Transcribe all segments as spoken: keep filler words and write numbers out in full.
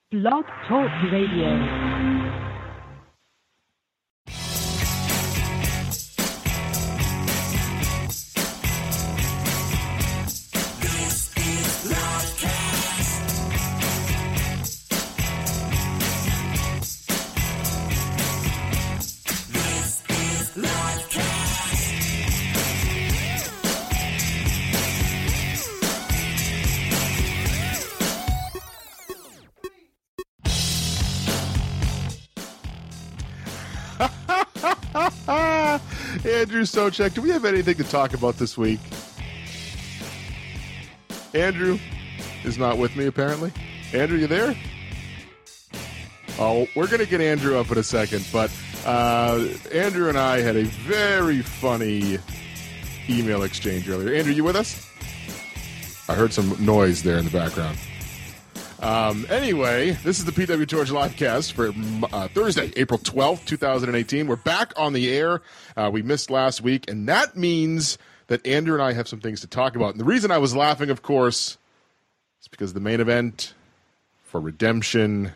Blog Talk Radio. Andrew Soucek, do we have anything to talk about this week? Andrew is not with me, apparently. Andrew, you there? Oh, we're going to get Andrew up in a second, but uh, Andrew and I had a very funny email exchange earlier. Andrew, you with us? I heard some noise there in the background. Um, anyway, this is the P W Torch Livecast for uh, Thursday, April twelfth, twenty eighteen. We're back on the air. Uh, we missed last week, and that means that Andrew and I have some things to talk about. And the reason I was laughing, of course, is because the main event for Redemption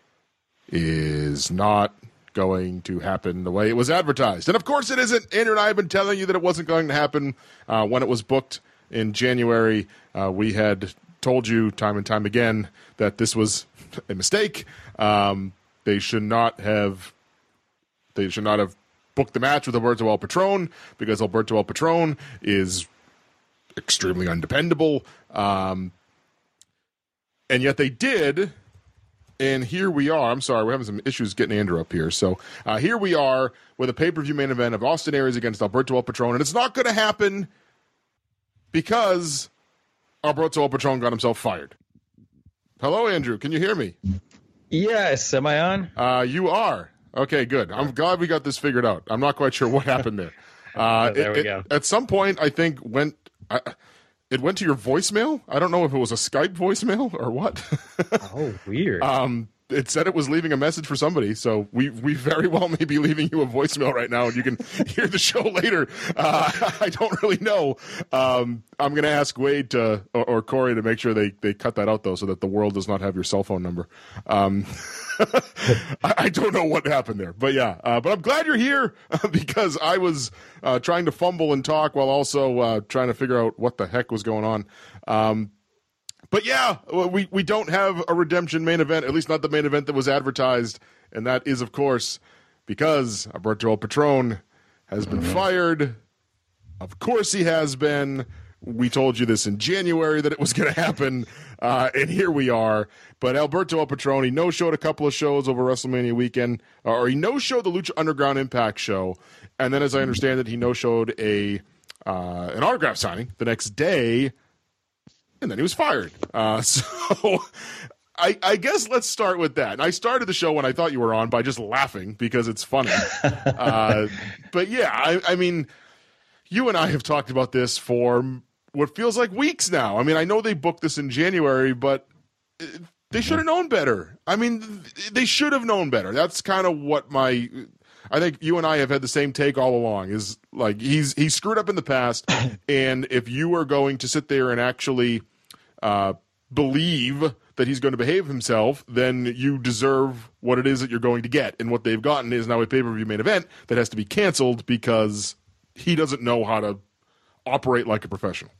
is not going to happen the way it was advertised. And, of course, it isn't. Andrew and I have been telling you that it wasn't going to happen uh, when it was booked in January. Uh, we had told you time and time again that this was a mistake. Um, they should not have. They should not have booked the match with Alberto El Patron because Alberto El Patron is extremely undependable. Um, and yet they did. And here we are. I'm sorry, we're having some issues getting Andrew up here. So uh, here we are with a pay-per-view main event of Austin Aries against Alberto El Patron, and it's not going to happen because Alberto El Patron got himself fired. Hello, Andrew. Can you hear me? Yes. Am I on? Uh, you are. Okay, good. I'm glad we got this figured out. I'm not quite sure what happened there. Uh, oh, there it, we it, go. At some point, I think went. I, it went to your voicemail. I don't know if it was a Skype voicemail or what. Oh, weird. um, it said it was leaving a message for somebody, so we we very well may be leaving you a voicemail right now, and you can hear the show later. Uh, I don't really know. Um, I'm going to ask Wade to, or, or Corey to make sure they, they cut that out, though, so that the world does not have your cell phone number. Um, I, I don't know what happened there, but yeah. Uh, but I'm glad you're here because I was uh, trying to fumble and talk while also uh, trying to figure out what the heck was going on. Um, But yeah, we, we don't have a Redemption main event, at least not the main event that was advertised, and that is, of course, because Alberto El Patron has been fired. Of course he has been. We told you this in January that it was going to happen, uh, and here we are. But Alberto El Patron, he no-showed a couple of shows over WrestleMania weekend, or he no-showed the Lucha Underground Impact show, and then as I understand it, he no-showed a uh, an autograph signing the next day. And then he was fired. Uh, so I, I guess let's start with that. And I started the show when I thought you were on by just laughing because it's funny. uh, but yeah, I, I mean, you and I have talked about this for what feels like weeks now. I mean, I know they booked this in January, but they should have known better. I mean, they should have known better. That's kind of what my... I think you and I have had the same take all along, is like he's he's screwed up in the past, and if you are going to sit there and actually uh, believe that he's going to behave himself, then you deserve what it is that you're going to get. And what they've gotten is now a pay-per-view main event that has to be canceled because he doesn't know how to operate like a professional.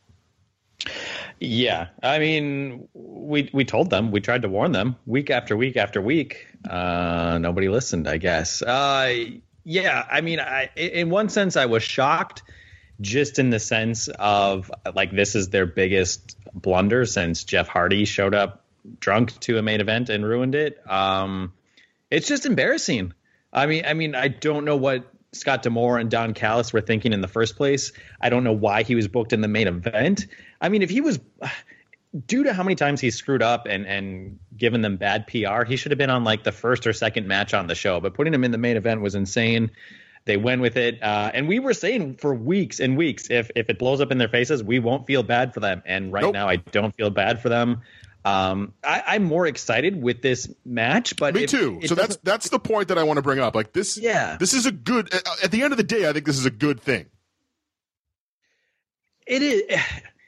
Yeah, I mean, we we told them, we tried to warn them week after week after week. Uh, nobody listened, I guess. Uh, yeah, I mean, I, in one sense, I was shocked, just in the sense of like this is their biggest blunder since Jeff Hardy showed up drunk to a main event and ruined it. Um, it's just embarrassing. I mean, I mean, I don't know what Scott D'Amore and Don Callis were thinking in the first place. I don't know why he was booked in the main event. I mean, if he was, due to how many times he screwed up and, and given them bad P R, he should have been on like the first or second match on the show. But putting him in the main event was insane. They went with it. Uh, and we were saying for weeks and weeks, if if it blows up in their faces, we won't feel bad for them. And right nope. now, I don't feel bad for them. Um, I, I'm more excited with this match, but me it, too. It so that's that's the point that I want to bring up. Like this, yeah. This is a good. At the end of the day, I think this is a good thing. It is.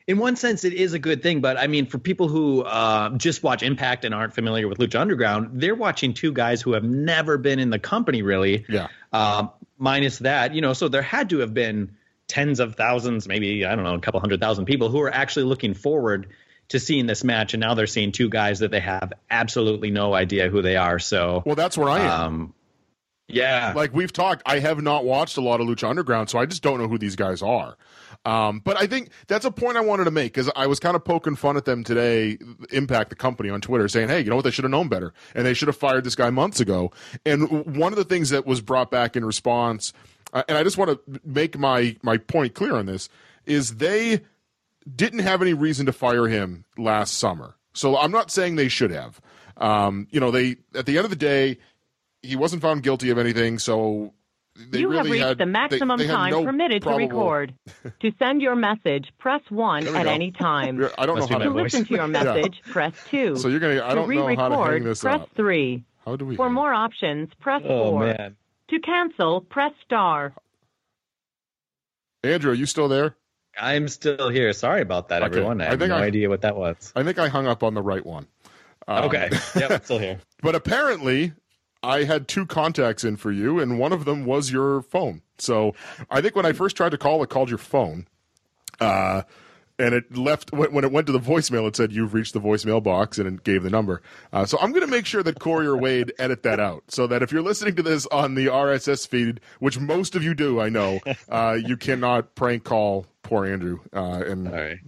in one sense, it is a good thing. But I mean, for people who uh, just watch Impact and aren't familiar with Lucha Underground, they're watching two guys who have never been in the company, really. Yeah. Um, minus that, you know, so there had to have been tens of thousands, maybe, I don't know, a couple hundred thousand people who are actually looking forward to seeing this match. And now they're seeing two guys that they have absolutely no idea who they are. So, well, that's where I am. Um, yeah. Like we've talked, I have not watched a lot of Lucha Underground, so I just don't know who these guys are. Um, but I think that's a point I wanted to make, because I was kind of poking fun at them today, Impact, the company, on Twitter, saying, hey, you know what, they should have known better, and they should have fired this guy months ago. And one of the things that was brought back in response, uh, and I just want to make my, my point clear on this, is they didn't have any reason to fire him last summer. So I'm not saying they should have. Um, you know, they at the end of the day, he wasn't found guilty of anything, so they you really have reached had, the maximum they, they time no permitted probable... to record. To send your message, press one at go. any time. I don't Must know how To to listen to your message, yeah. press two. So you're gonna. I don't to know how to hang re-record, this press up. three. How do we? For hang? more options, press Oh, four. man. To cancel, press star. Andrew, are you still there? I'm still here. Sorry about that, Okay. everyone. I I have think no I- idea what that was. I think I hung up on the right one. Um, Okay. Yep, I'm still here. But apparently, I had two contacts in for you, and one of them was your phone. So I think when I first tried to call, it called your phone. Uh, and it left, when it went to the voicemail, it said, you've reached the voicemail box, and it gave the number. Uh, so I'm going to make sure that Corey or Wade edit that out, so that if you're listening to this on the R S S feed, which most of you do, I know, uh, you cannot prank call poor Andrew. Uh, and All right.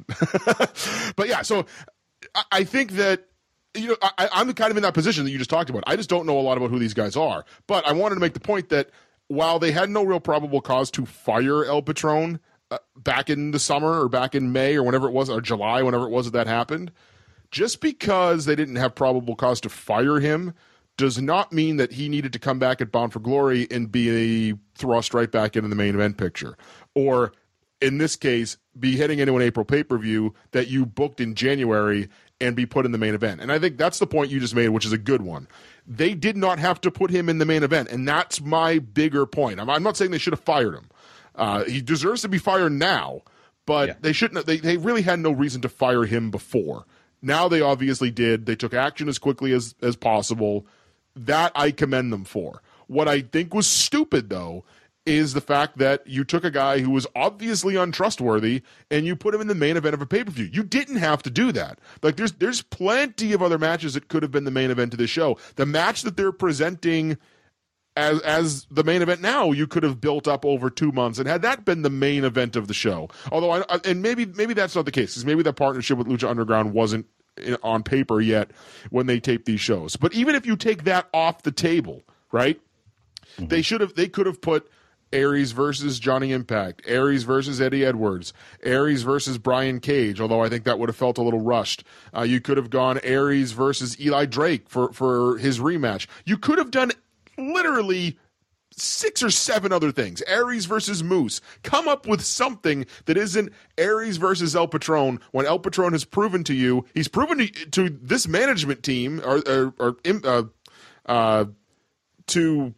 But yeah, so I, I think that, you know, I, I'm kind of in that position that you just talked about. I just don't know a lot about who these guys are. But I wanted to make the point that while they had no real probable cause to fire El Patron uh, back in the summer or back in May or whenever it was, or July, whenever it was that that happened, just because they didn't have probable cause to fire him does not mean that he needed to come back at Bound for Glory and be a thrust right back into the main event picture. Or, in this case, be heading into an April pay-per-view that you booked in January and be put in the main event. And I think that's the point you just made, which is a good one. They did not have to put him in the main event, and that's my bigger point. I'm, I'm not saying they should have fired him. Uh, he deserves to be fired now, but Yeah. they shouldn't. They, they really had no reason to fire him before. Now they obviously did. They took action as quickly as, as possible. That I commend them for. What I think was stupid, though, is the fact that you took a guy who was obviously untrustworthy and you put him in the main event of a pay-per-view. You didn't have to do that. Like, there's there's plenty of other matches that could have been the main event of the show. The match that they're presenting as as the main event now, you could have built up over two months and had that been the main event of the show. Although, I, and maybe maybe that's not the case, because maybe that partnership with Lucha Underground wasn't on paper yet when they taped these shows. But even if you take that off the table, right? Mm-hmm. They should have. They could have put Aries versus Johnny Impact, Aries versus Eddie Edwards, Aries versus Brian Cage, although I think that would have felt a little rushed. Uh, you could have gone Aries versus Eli Drake for, for his rematch. You could have done literally six or seven other things. Aries versus Moose. Come up with something that isn't Aries versus El Patron, when El Patron has proven to you, he's proven to, to this management team, or, or, or uh, uh, to...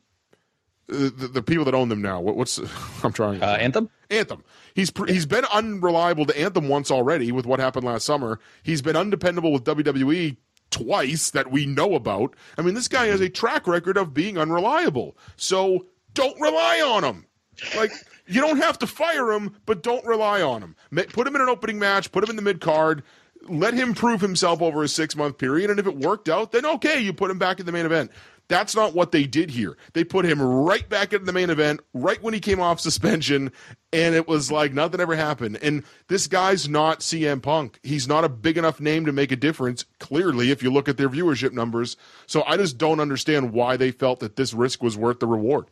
The, the people that own them now. What, what's I'm trying? Uh, Anthem? Anthem. He's he's been unreliable to Anthem once already with what happened last summer. He's been undependable with W W E twice that we know about. I mean, this guy has a track record of being unreliable. So don't rely on him. Like, you don't have to fire him, but don't rely on him. Put him in an opening match. Put him in the mid card. Let him prove himself over a six month period. And if it worked out, then okay, you put him back in the main event. That's not what they did here. They put him right back into the main event, right when he came off suspension, and it was like nothing ever happened. And this guy's not C M Punk. He's not a big enough name to make a difference, clearly, if you look at their viewership numbers. So I just don't understand why they felt that this risk was worth the reward.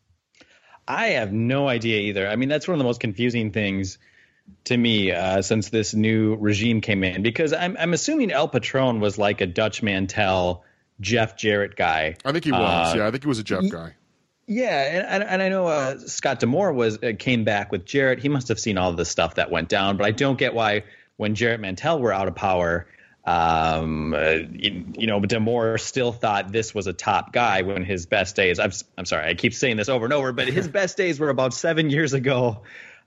I have no idea either. I mean, that's one of the most confusing things to me uh, since this new regime came in, because I'm, I'm assuming El Patron was like a Dutch Mantel Jeff Jarrett guy. I think he was. Uh, yeah, I think he was a Jeff guy. Yeah, and, and I know uh, Scott D'Amore was uh, came back with Jarrett. He must have seen all of the stuff that went down, but I don't get why when Jarrett Mantel were out of power, um, uh, you, you know, D'Amore still thought this was a top guy when his best days. I'm I'm sorry, I keep saying this over and over, but his best days were about seven years ago.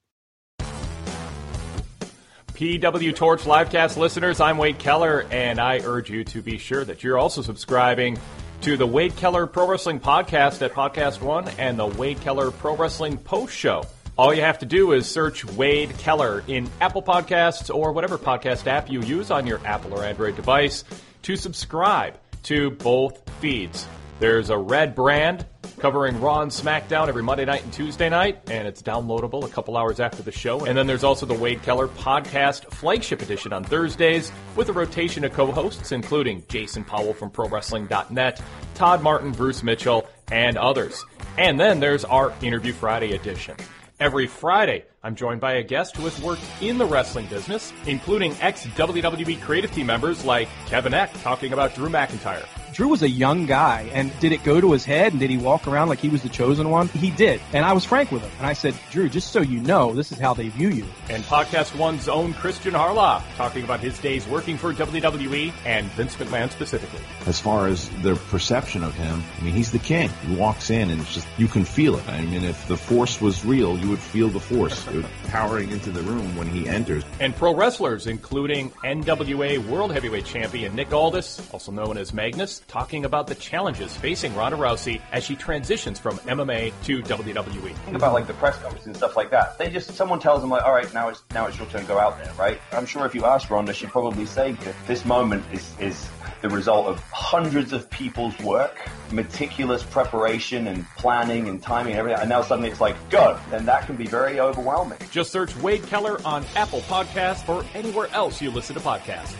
P W Torch Livecast listeners, I'm Wade Keller, and I urge you to be sure that you're also subscribing to the Wade Keller Pro Wrestling Podcast at Podcast One and the Wade Keller Pro Wrestling Post Show. All you have to do is search Wade Keller in Apple Podcasts or whatever podcast app you use on your Apple or Android device to subscribe to both feeds. There's a red brand covering Raw and SmackDown every Monday night and Tuesday night, and it's downloadable a couple hours after the show. And then there's also the Wade Keller Podcast Flagship Edition on Thursdays with a rotation of co-hosts, including Jason Powell from Pro Wrestling dot net, Todd Martin, Bruce Mitchell, and others. And then there's our Interview Friday edition. Every Friday, I'm joined by a guest who has worked in the wrestling business, including ex-W W E creative team members like Kevin Eck talking about Drew McIntyre. Drew was a young guy, and did it go to his head, and did he walk around like he was the chosen one? He did, and I was frank with him, and I said, Drew, just so you know, this is how they view you. And Podcast One's own Christian Harloff, talking about his days working for W W E and Vince McMahon specifically. As far as their perception of him, I mean, he's the king. He walks in, and it's just, you can feel it. I mean, if the Force was real, you would feel the Force powering into the room when he enters. And pro wrestlers, including N W A World Heavyweight Champion Nick Aldis, also known as Magnus, talking about the challenges facing Ronda Rousey as she transitions from M M A to W W E. Think about like the press conference and stuff like that. They just, someone tells them like, all right, now it's now it's your turn, go out there, right? I'm sure if you ask Ronda, she'd probably say this moment is is the result of hundreds of people's work, meticulous preparation and planning and timing and everything, and now suddenly it's like, go, and that can be very overwhelming. Just search Wade Keller on Apple Podcasts or anywhere else you listen to podcasts.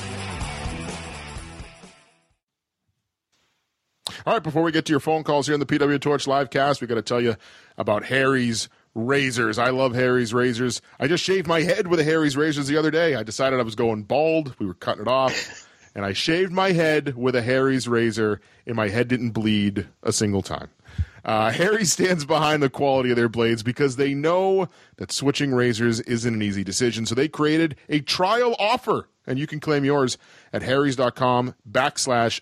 All right, before we get to your phone calls here on the P W Torch Livecast, we got to tell you about Harry's Razors. I love Harry's Razors. I just shaved my head with a Harry's Razors the other day. I decided I was going bald. We were cutting it off. And I shaved my head with a Harry's razor, and my head didn't bleed a single time. Uh, Harry stands behind the quality of their blades because they know that switching razors isn't an easy decision. So they created a trial offer, and you can claim yours at harrys.com backslash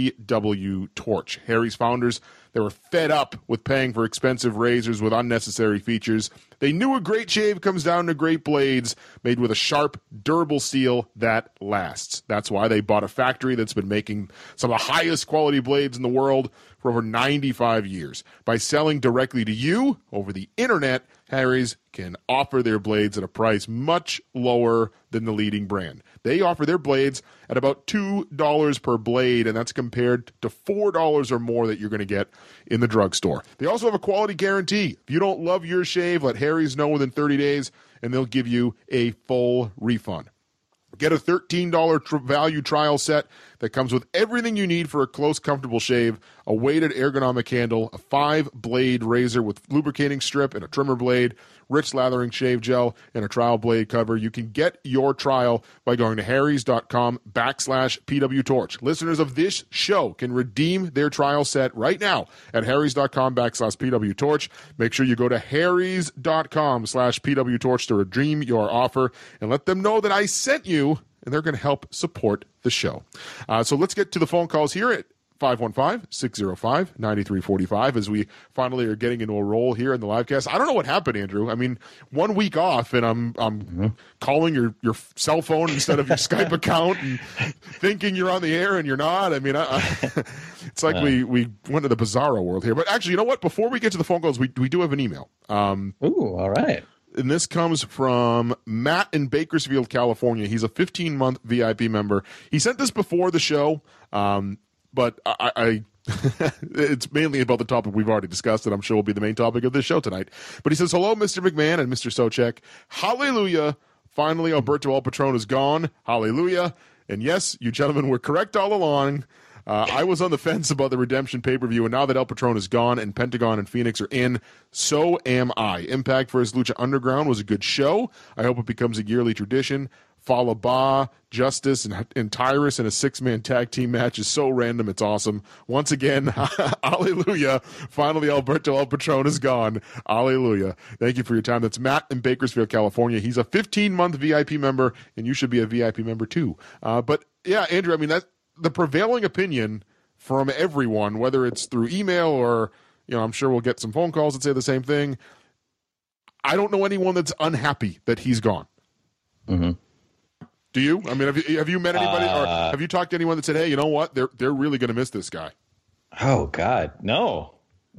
PW Torch. Harry's founders, they were fed up with paying for expensive razors with unnecessary features. They knew a great shave comes down to great blades made with a sharp, durable steel that lasts. That's why they bought a factory that's been making some of the highest quality blades in the world for over ninety-five years. By selling directly to you over the internet, Harry's can offer their blades at a price much lower than the leading brand. They offer their blades at about two dollars per blade, and that's compared to four dollars or more that you're going to get in the drugstore. They also have a quality guarantee. If you don't love your shave, let Harry's know within thirty days, and they'll give you a full refund. Get a thirteen dollars tr- value trial set that comes with everything you need for a close, comfortable shave, a weighted ergonomic handle, a five-blade razor with lubricating strip and a trimmer blade, rich lathering shave gel, and a trial blade cover. You can get your trial by going to harrys.com backslash PWTorch. Listeners of this show can redeem their trial set right now at harrys.com backslash PWTorch. Make sure you go to harrys.com slash PWTorch to redeem your offer and let them know that I sent you, and they're going to help support the show. Uh, so let's get to the phone calls here at five one five, six oh five, nine three four five as we finally are getting into a roll here in the livecast. I don't know what happened, Andrew. I mean, one week off, and I'm I'm mm-hmm. calling your, your cell phone instead of your Skype account and thinking you're on the air and you're not. I mean, I, I, it's like uh, we, we went to the bizarro world here. But actually, you know what? Before we get to the phone calls, we, we do have an email. Um, Ooh, all right. And this comes from Matt in Bakersfield, California. He's a fifteen-month V I P member. He sent this before the show, um, but I, I it's mainly about the topic we've already discussed, and I'm sure will be the main topic of this show tonight. But he says, hello, Mister McMahon and Mister Socek. Hallelujah. Finally, Alberto El Patron is gone. Hallelujah. And yes, you gentlemen were correct all along. Uh, I was on the fence about the Redemption pay-per-view, and now that El Patron is gone and Pentagon and Phoenix are in, so am I. Impact versus Lucha Underground was a good show. I hope it becomes a yearly tradition. Falaba, Justice, and, and Tyrus in a six-man tag team match is so random, it's awesome. Once again, hallelujah. Finally, Alberto El Patron is gone. Hallelujah. Thank you for your time. That's Matt in Bakersfield, California. He's a fifteen-month V I P member, and you should be a V I P member too. Uh, but, yeah, Andrew, I mean, that the prevailing opinion from everyone, whether it's through email or, you know, I'm sure we'll get some phone calls that say the same thing. I don't know anyone that's unhappy that he's gone. Mm-hmm. Do you? I mean, have you, have you met anybody, Uh, or have you talked to anyone that said, "Hey, you know what? They're they're really going to miss this guy"? Oh God, no.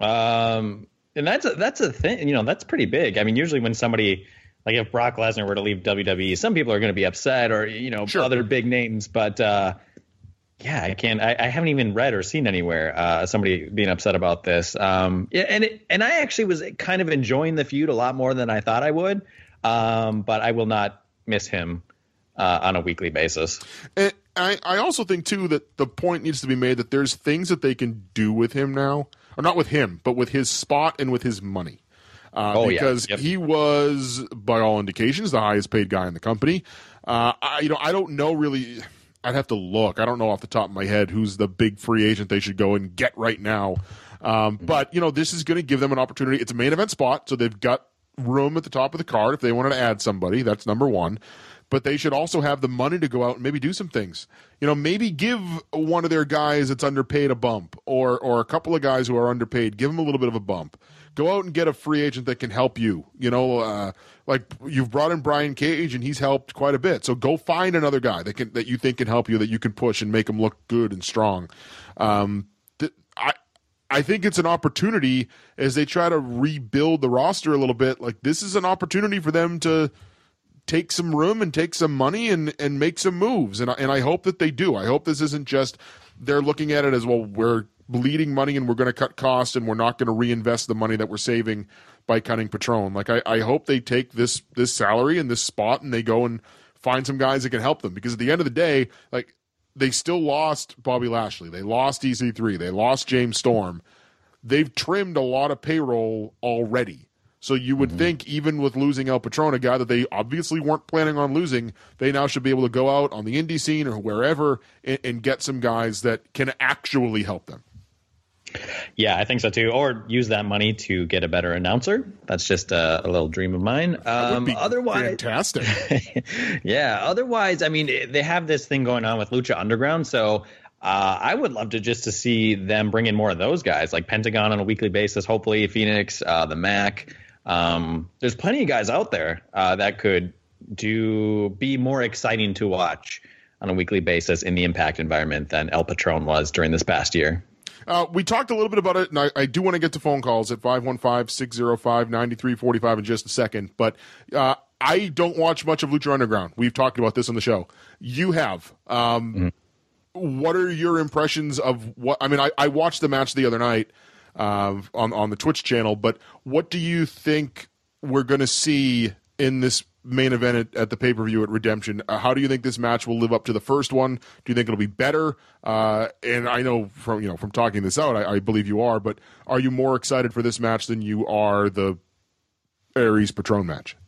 Um, and that's a, that's a thing. You know, that's pretty big. I mean, usually when somebody like if Brock Lesnar were to leave W W E, some people are going to be upset, or you know, Sure. other big names. But uh, yeah, I can't. I, I haven't even read or seen anywhere uh, somebody being upset about this. Um, yeah, and it, and I actually was kind of enjoying the feud a lot more than I thought I would. Um, but I will not miss him uh, on a weekly basis. And I, I also think, too, that the point needs to be made that there's things that they can do with him now. Or not with him, but with his spot and with his money. Uh, Oh, yeah. because Yep. he was, by all indications, the highest paid guy in the company. Uh, I, you know, I don't know really. I'd have to look. I don't know off the top of my head who's the big free agent they should go and get right now. Um, but, you know, this is going to give them an opportunity. It's a main event spot, so they've got room at the top of the card if they wanted to add somebody. That's number one. But they should also have the money to go out and maybe do some things. You know, maybe give one of their guys that's underpaid a bump, or or a couple of guys who are underpaid, give them a little bit of a bump. Go out and get a free agent that can help you. You know, uh, like you've brought in Brian Cage and he's helped quite a bit. So go find another guy that can that you think can help you, that you can push and make him look good and strong. Um, th- I. I think it's an opportunity as they try to rebuild the roster a little bit. Like, this is an opportunity for them to take some room and take some money and, and make some moves. And I, and I hope that they do. I hope this isn't just they're looking at it as, well, we're bleeding money and we're going to cut costs and we're not going to reinvest the money that we're saving by cutting Patron. Like, I, I hope they take this this salary and this spot and they go and find some guys that can help them. Because at the end of the day, like, they still lost Bobby Lashley. They lost E C three. They lost James Storm. They've trimmed a lot of payroll already. So you would mm-hmm. think even with losing El Patron, a guy that they obviously weren't planning on losing, they now should be able to go out on the indie scene or wherever and, and get some guys that can actually help them. Yeah, I think so too. Or use that money to get a better announcer. That's just a, a little dream of mine. Um, that would be otherwise, fantastic. Yeah. Otherwise, I mean, they have this thing going on with Lucha Underground, so uh, I would love to just to see them bring in more of those guys, like Pentagon on a weekly basis. Hopefully, Phoenix, uh, the Mac. Um, there's plenty of guys out there uh, that could do be more exciting to watch on a weekly basis in the Impact environment than El Patron was during this past year. Uh, we talked a little bit about it, and I, I do want to get to phone calls at five one five, six oh five, nine three four five in just a second. But uh, I don't watch much of Lucha Underground. We've talked about this on the show. You have. Um, mm-hmm. What are your impressions of what – I mean, I, I watched the match the other night uh, on, on the Twitch channel, but what do you think we're going to see in this main event at, at the pay-per-view at Redemption? Uh, how do you think this match will live up to the first one? Do you think it'll be better? Uh, and I know from you know from talking this out, I, I believe you are, but are you more excited for this match than you are the Aries Patron match?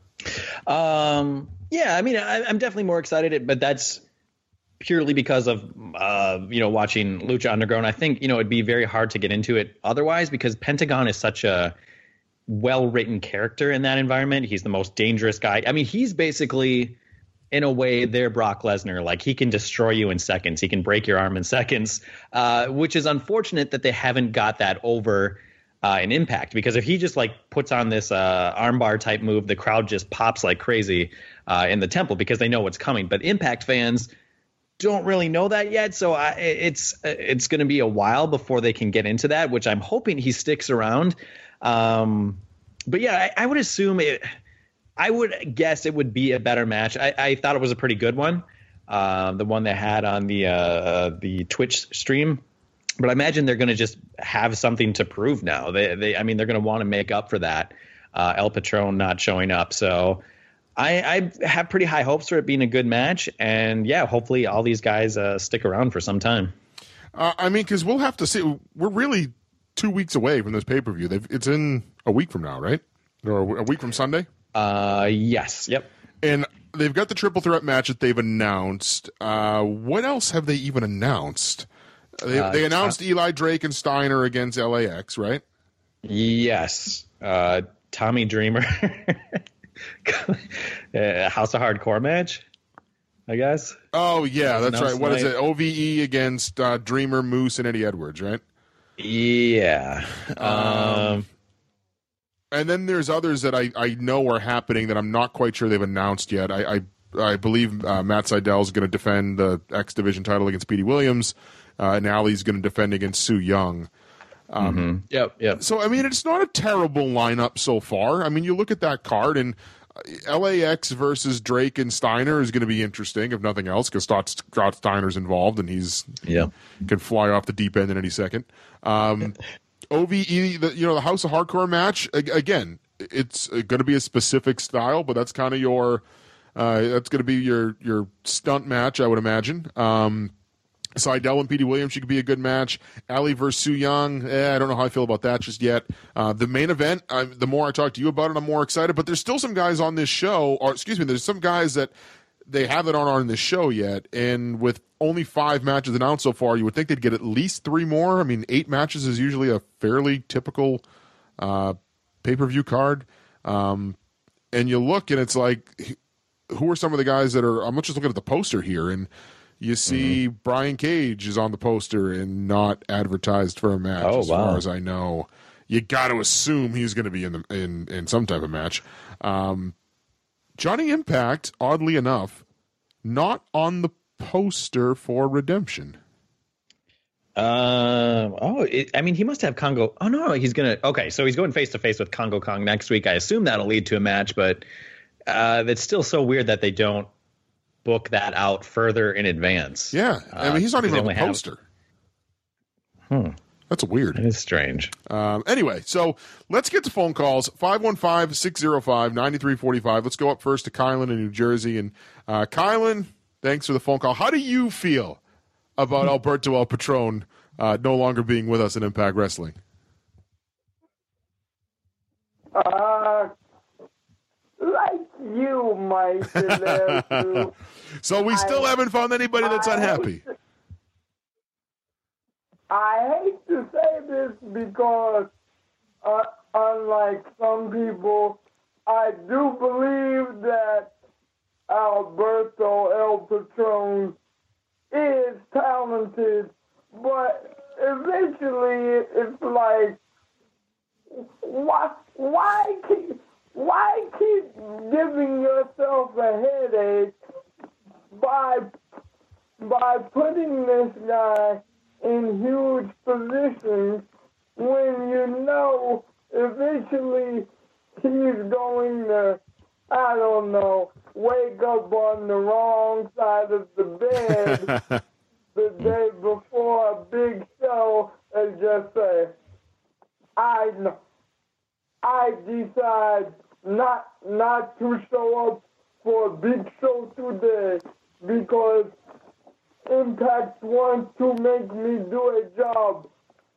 Um, yeah, I mean, I, I'm definitely more excited, but that's purely because of uh, you know watching Lucha Underground. I think you know it'd be very hard to get into it otherwise because Pentagon is such a well-written character in that environment. He's the most dangerous guy. I mean, he's basically, in a way, their Brock Lesnar. Like, he can destroy you in seconds. He can break your arm in seconds, uh, which is unfortunate that they haven't got that over uh, in Impact. Because if he just, like, puts on this uh, armbar type move, the crowd just pops like crazy uh, in the temple because they know what's coming. But Impact fans don't really know that yet, so I, it's it's going to be a while before they can get into that, which I'm hoping he sticks around. Um, but yeah, I, I would assume it. I would guess it would be a better match. I, I thought it was a pretty good one, uh, the one they had on the uh, the Twitch stream. But I imagine they're going to just have something to prove now. They, they I mean, they're going to want to make up for that. Uh, El Patron not showing up, so I, I have pretty high hopes for it being a good match. And yeah, hopefully all these guys uh, stick around for some time. Uh, I mean, because we'll have to see. We're really two weeks away from this pay-per-view. They've, it's in a week from now, right? Or a week from Sunday? Uh, yes. Yep. And they've got the triple threat match that they've announced. Uh, what else have they even announced? They, uh, they announced uh, Eli Drake and Steiner against L A X, right? Yes. Uh, Tommy Dreamer. uh, House of Hardcore match, I guess. Oh, yeah, that's right. What is it? O V E against uh, Dreamer, Moose, and Eddie Edwards, right? Yeah. Um, um, and then there's others that I, I know are happening that I'm not quite sure they've announced yet. I, I I believe uh, Matt Sydal is going to defend the X Division title against Petey Williams, uh, and Ali's going to defend against Su Yung. Um, mm-hmm. Yep, yep. So, I mean, it's not a terrible lineup so far. I mean, you look at that card, and L A X versus Drake and Steiner is going to be interesting, if nothing else, because Scott Steiner's involved, and he's yeah. can fly off the deep end in any second. Um, O V E, the, you know, the House of Hardcore match, again, it's going to be a specific style, but that's kind of your uh, that's going to be your your stunt match, I would imagine. Um, Sydal and Petey Williams should be a good match. Ali versus Su Yung, eh, I don't know how I feel about that just yet. Uh, the main event, I, the more I talk to you about it, I'm more excited. But there's still some guys on this show, or excuse me, there's some guys that they haven't on on this show yet, and with only five matches announced so far, you would think they'd get at least three more. I mean, eight matches is usually a fairly typical uh, pay-per-view card. Um, and you look, and it's like, who are some of the guys that are, I'm just looking at the poster here, and you see mm-hmm. Brian Cage is on the poster and not advertised for a match, oh, as wow. far as I know. You got to assume he's going to be in the in, in some type of match. Um, Johnny Impact, oddly enough, not on the poster for Redemption. Uh, oh, it, I mean, he must have Congo. Oh, no, he's going to. Okay, so he's going face to face with Congo Kong next week. I assume that'll lead to a match, but uh, it's still so weird that they don't book that out further in advance. Yeah, I mean, he's not uh, even on the poster. Have... Hmm. That's weird. It is strange. Um, anyway, so let's get to phone calls. five one five, six oh five, nine three four five. Let's go up first to Kylan in New Jersey. And uh, Kylan, thanks for the phone call. How do you feel about Alberto El Patron uh, no longer being with us in Impact Wrestling? Uh, like you, Mike. There too. So we still I, haven't found anybody that's I unhappy. Hate to, I hate to say this because, uh, unlike some people, I do believe that Alberto El Patron is talented, but eventually it's like, why, why keep, why keep giving yourself a headache by, by putting this guy in huge positions when you know eventually he's going to, I don't know, wake up on the wrong side of the bed the day before a big show and just say, I know, I decide not not to show up for a big show today because Impact wants to make me do a job.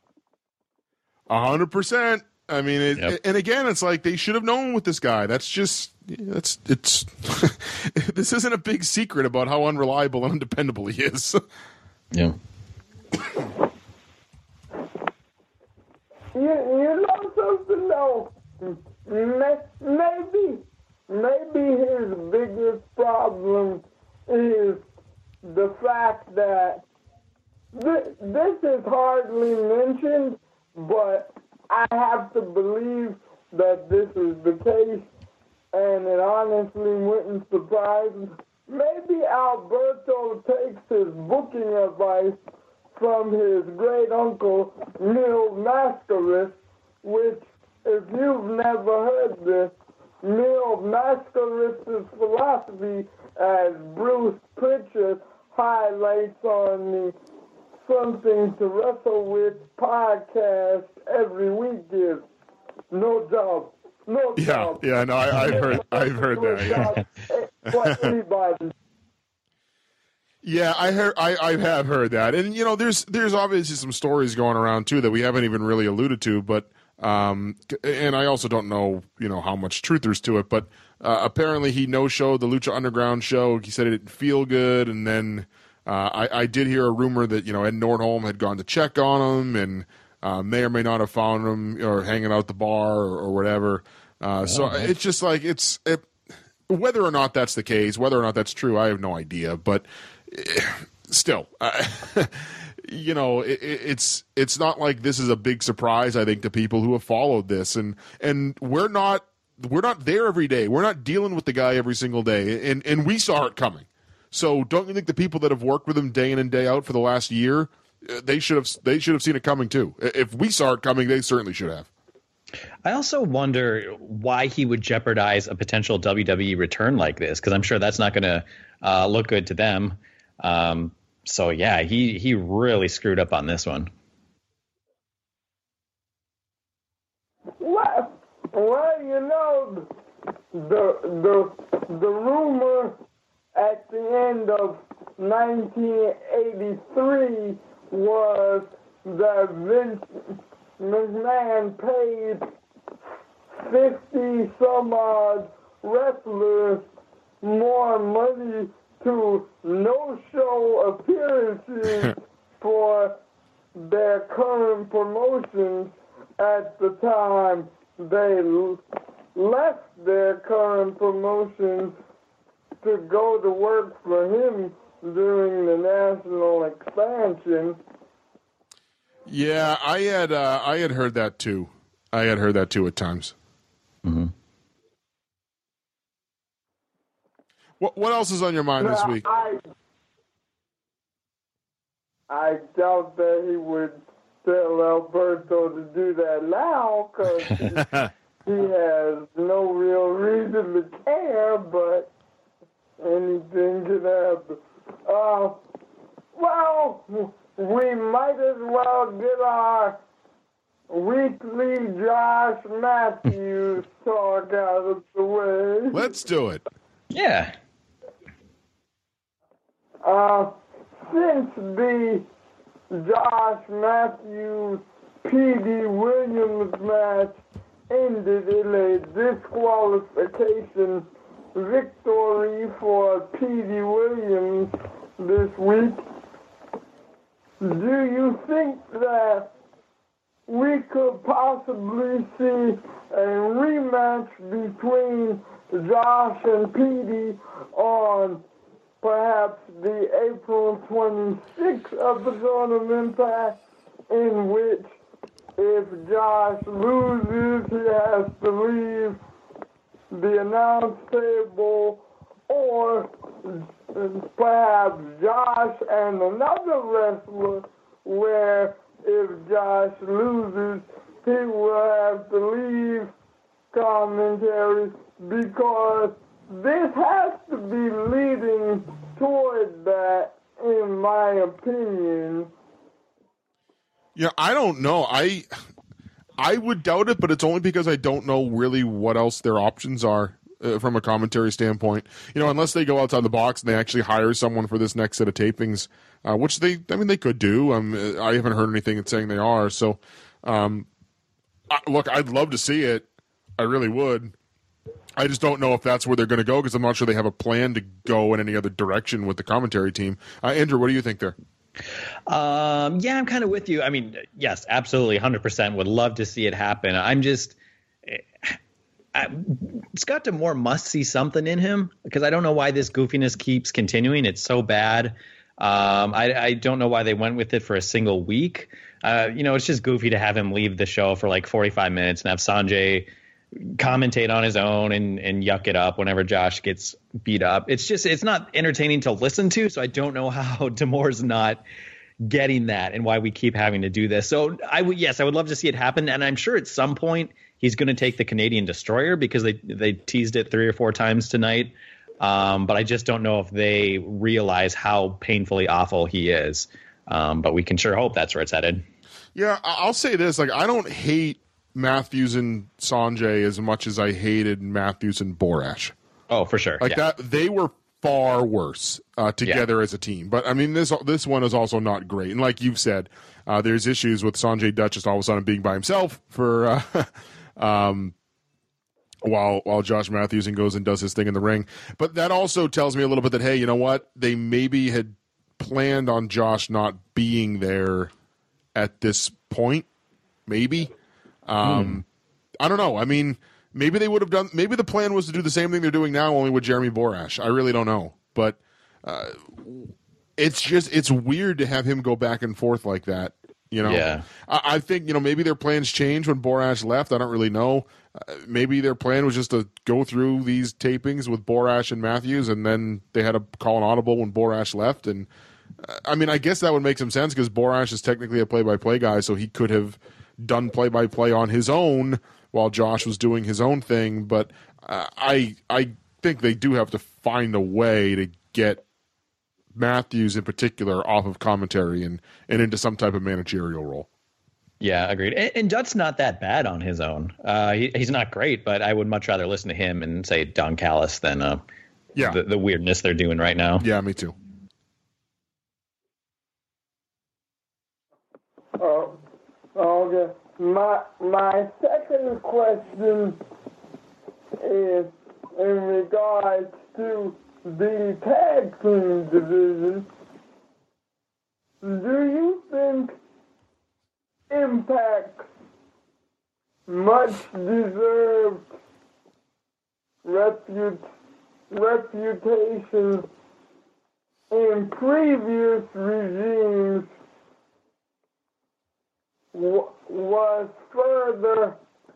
A hundred percent. I mean, it, yep. and again, it's like they should have known with this guy. That's just, that's, it's, this isn't a big secret about how unreliable and undependable he is. Yeah. You, you know something else? Maybe, maybe his biggest problem is the fact that th- this is hardly mentioned, but I have to believe that this is the case, and it honestly wouldn't surprise me. Maybe Alberto takes his booking advice from his great uncle, Neil Mascaris, which, if you've never heard this, Neil Mascaris' philosophy, as Bruce Pritchard highlights on the Something to Wrestle With podcast every week is no job, no yeah, job. Yeah, no, I, I've heard, I've heard no that. Yeah. For anybody. Yeah, I heard, I, I have heard that, and you know, there's there's obviously some stories going around too that we haven't even really alluded to, but um, and I also don't know, you know, how much truth there's to it, but uh, apparently he no-showed the Lucha Underground show. He said it didn't feel good, and then uh, I, I did hear a rumor that you know Ed Nordholm had gone to check on him, and uh, may or may not have found him or hanging out at the bar or, or whatever. Uh, so oh, it's just like it's it, whether or not that's the case, whether or not that's true, I have no idea, but. Still, uh, you know, it, it's it's not like this is a big surprise. I think to people who have followed this, and and we're not we're not there every day. We're not dealing with the guy every single day, and and we saw it coming. So don't you think the people that have worked with him day in and day out for the last year, they should have they should have seen it coming too? If we saw it coming, they certainly should have. I also wonder why he would jeopardize a potential W W E return like this, because I'm sure that's not going to uh, look good to them. Um, so yeah, he he really screwed up on this one. Well, well, you know, the the the rumor at the end of nineteen eighty-three was that Vince McMahon paid fifty some odd wrestlers more money to no-show appearances for their current promotions at the time they left their current promotions to go to work for him during the national expansion. Yeah, I had uh, I had heard that too. I had heard that too at times. Mm-hmm. What what else is on your mind this week? I, I doubt that he would tell Alberto to do that now because he, he has no real reason to care, but anything can happen. Uh, well, we might as well get our weekly Josh Matthews talk out of the way. Let's do it. Yeah. Uh, since the Josh Matthews P D Williams match ended in a disqualification victory for P D Williams this week, do you think that we could possibly see a rematch between Josh and P D on perhaps the April twenty-sixth episode of Impact, in which if Josh loses, he has to leave the announce table, or perhaps Josh and another wrestler, where if Josh loses, he will have to leave commentary, because this has to be leading toward that, in my opinion. Yeah, I don't know. I I would doubt it, but it's only because I don't know really what else their options are uh, from a commentary standpoint. You know, unless they go outside the box and they actually hire someone for this next set of tapings, uh, which they, I mean, they could do. Um, I haven't heard anything saying they are. So, um, I, look, I'd love to see it. I really would. I just don't know if that's where they're going to go, because I'm not sure they have a plan to go in any other direction with the commentary team. Uh, Andrew, what do you think there? Um, yeah, I'm kind of with you. I mean, yes, absolutely, one hundred percent would love to see it happen. I'm just, I, Scott D'Amore must see something in him, because I don't know why this goofiness keeps continuing. It's so bad. Um, I, I don't know why they went with it for a single week. Uh, you know, it's just goofy to have him leave the show for like forty-five minutes and have Sanjay commentate on his own and, and yuck it up whenever Josh gets beat up. It's just, it's not entertaining to listen to. So I don't know how D'Amore's not getting that and why we keep having to do this. So I would, yes, I would love to see it happen. And I'm sure at some point he's going to take the Canadian Destroyer, because they, they teased it three or four times tonight. Um, but I just don't know if they realize how painfully awful he is. Um, but we can sure hope that's where it's headed. Yeah, I'll say this. Like, I don't hate Matthews and Sanjay as much as I hated Matthews and Borash. Oh, for sure. Like yeah. that, they were far worse uh, together yeah. as a team. But I mean, this this one is also not great. And like you've said, uh, there's issues with Sanjay Dutt just all of a sudden being by himself for uh, um, while while Josh Matthews goes and does his thing in the ring. But that also tells me a little bit that, hey, you know what? They maybe had planned on Josh not being there at this point. Maybe. Um, hmm. I don't know. I mean, maybe they would have done, maybe the plan was to do the same thing they're doing now, only with Jeremy Borash. I really don't know. But uh, it's just, it's weird to have him go back and forth like that You know, Yeah. I, I think, you know, maybe their plans changed when Borash left. I don't really know. Uh, maybe their plan was just to go through these tapings with Borash and Matthews, and then they had to call an audible when Borash left. And uh, I mean, I guess that would make some sense because Borash is technically a play-by-play guy, so he could have done play-by-play on his own while Josh was doing his own thing. But uh, I, I think they do have to find a way to get Matthews in particular off of commentary and, and into some type of managerial role. Yeah, agreed. And, and Dutt's not that bad on his own. Uh, he, he's not great, but I would much rather listen to him and say Don Callis than uh, yeah. the, the weirdness they're doing right now. Yeah, me too. Oh, okay. My my second question is in regards to the tag team division. Do you think Impact's much deserved reput- reputation in previous regimes w- was further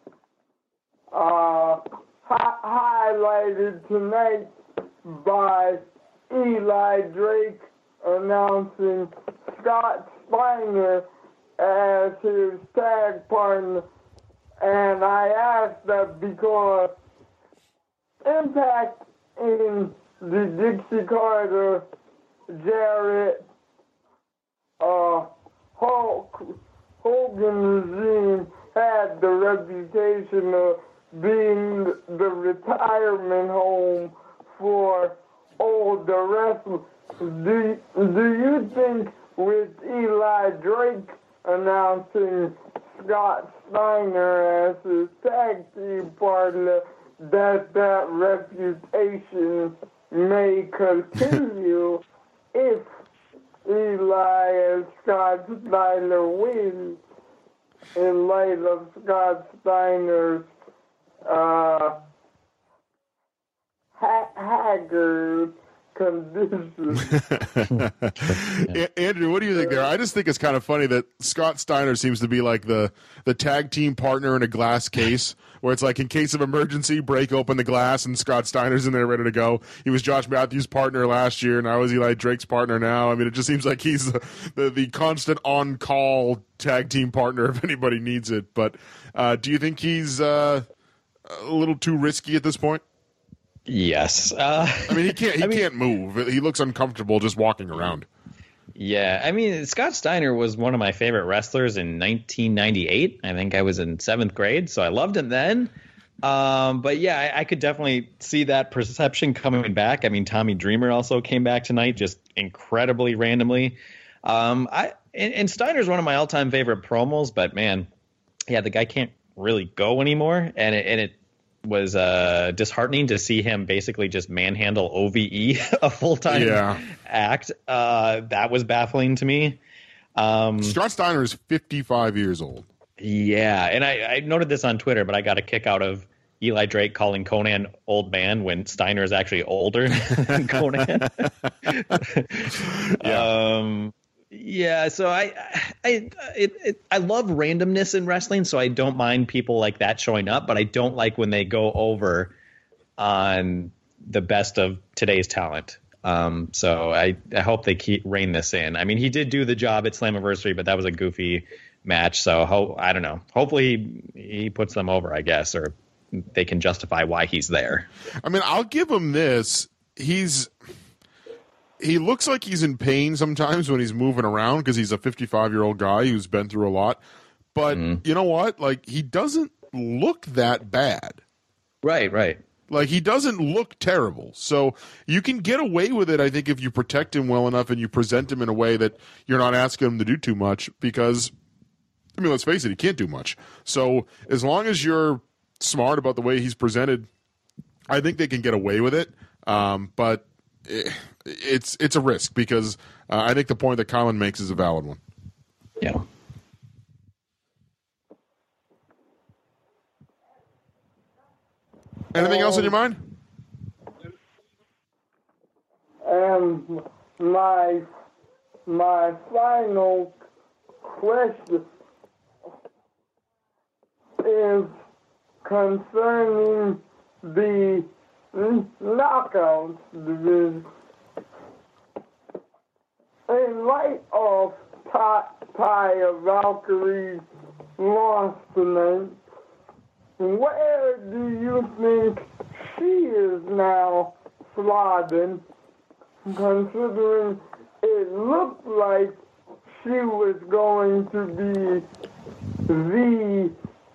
uh, hi- highlighted tonight by Eli Drake announcing Scott Steiner as his tag partner? And I ask that because Impact in the Dixie Carter, Jarrett, uh, Hulk, Hogan regime had the reputation of being the retirement home for older wrestlers. Do, do you think with Eli Drake announcing Scott Steiner as his tag team partner that that reputation may continue if Eli and Scott Steiner win in light of Scott Steiner's uh, ha- haggard condition? Andrew, what do you think there? I just think it's kind of funny that Scott Steiner seems to be like the the tag team partner in a glass case, where it's like in case of emergency, break open the glass and Scott Steiner's in there ready to go. He was Josh Matthews' partner last year, now is Eli Drake's partner now. I mean, it just seems like he's the, the, the constant on-call tag team partner if anybody needs it. But uh, do you think he's uh, a little too risky at this point? Yes. Uh, I mean, he can't. He I mean, can't move. He looks uncomfortable just walking around. Yeah, I mean, Scott Steiner was one of my favorite wrestlers in nineteen ninety-eight. I think I was in seventh grade, so I loved him then. Um, but yeah, I, I could definitely see that perception coming back. I mean, Tommy Dreamer also came back tonight, just incredibly randomly. Um, I and, and Steiner's one of my all-time favorite promos, but man, yeah, the guy can't really go anymore, and it, and it was uh, disheartening to see him basically just manhandle O V E, a full-time yeah. act. Uh, that was baffling to me. Um, Scott Steiner is fifty-five years old. Yeah, and I, I noted this on Twitter, but I got a kick out of Eli Drake calling Conan old man when Steiner is actually older than Conan. yeah. Um, yeah, so I I it, it, I love randomness in wrestling, so I don't mind people like that showing up, but I don't like when they go over on the best of today's talent. Um, so I, I hope they keep rein this in. I mean, he did do the job at Slammiversary, but that was a goofy match. So ho- I don't know. Hopefully he, he puts them over, I guess, or they can justify why he's there. I mean, I'll give him this. He's he looks like he's in pain sometimes when he's moving around because he's a fifty-five-year-old guy who's been through a lot. But mm. you know what? Like, he doesn't look that bad. Right, right. Like, he doesn't look terrible. So you can get away with it, I think, if you protect him well enough and you present him in a way that you're not asking him to do too much because, I mean, let's face it, he can't do much. So as long as you're smart about the way he's presented, I think they can get away with it. Um, but it, it's it's a risk because uh, I think the point that Colin makes is a valid one. Yeah. Anything um, else in your mind? And my my final question is concerning the knockouts division. In light of Taya Valkyrie's loss tonight, where do you think she is now slotted, considering it looked like she was going to be the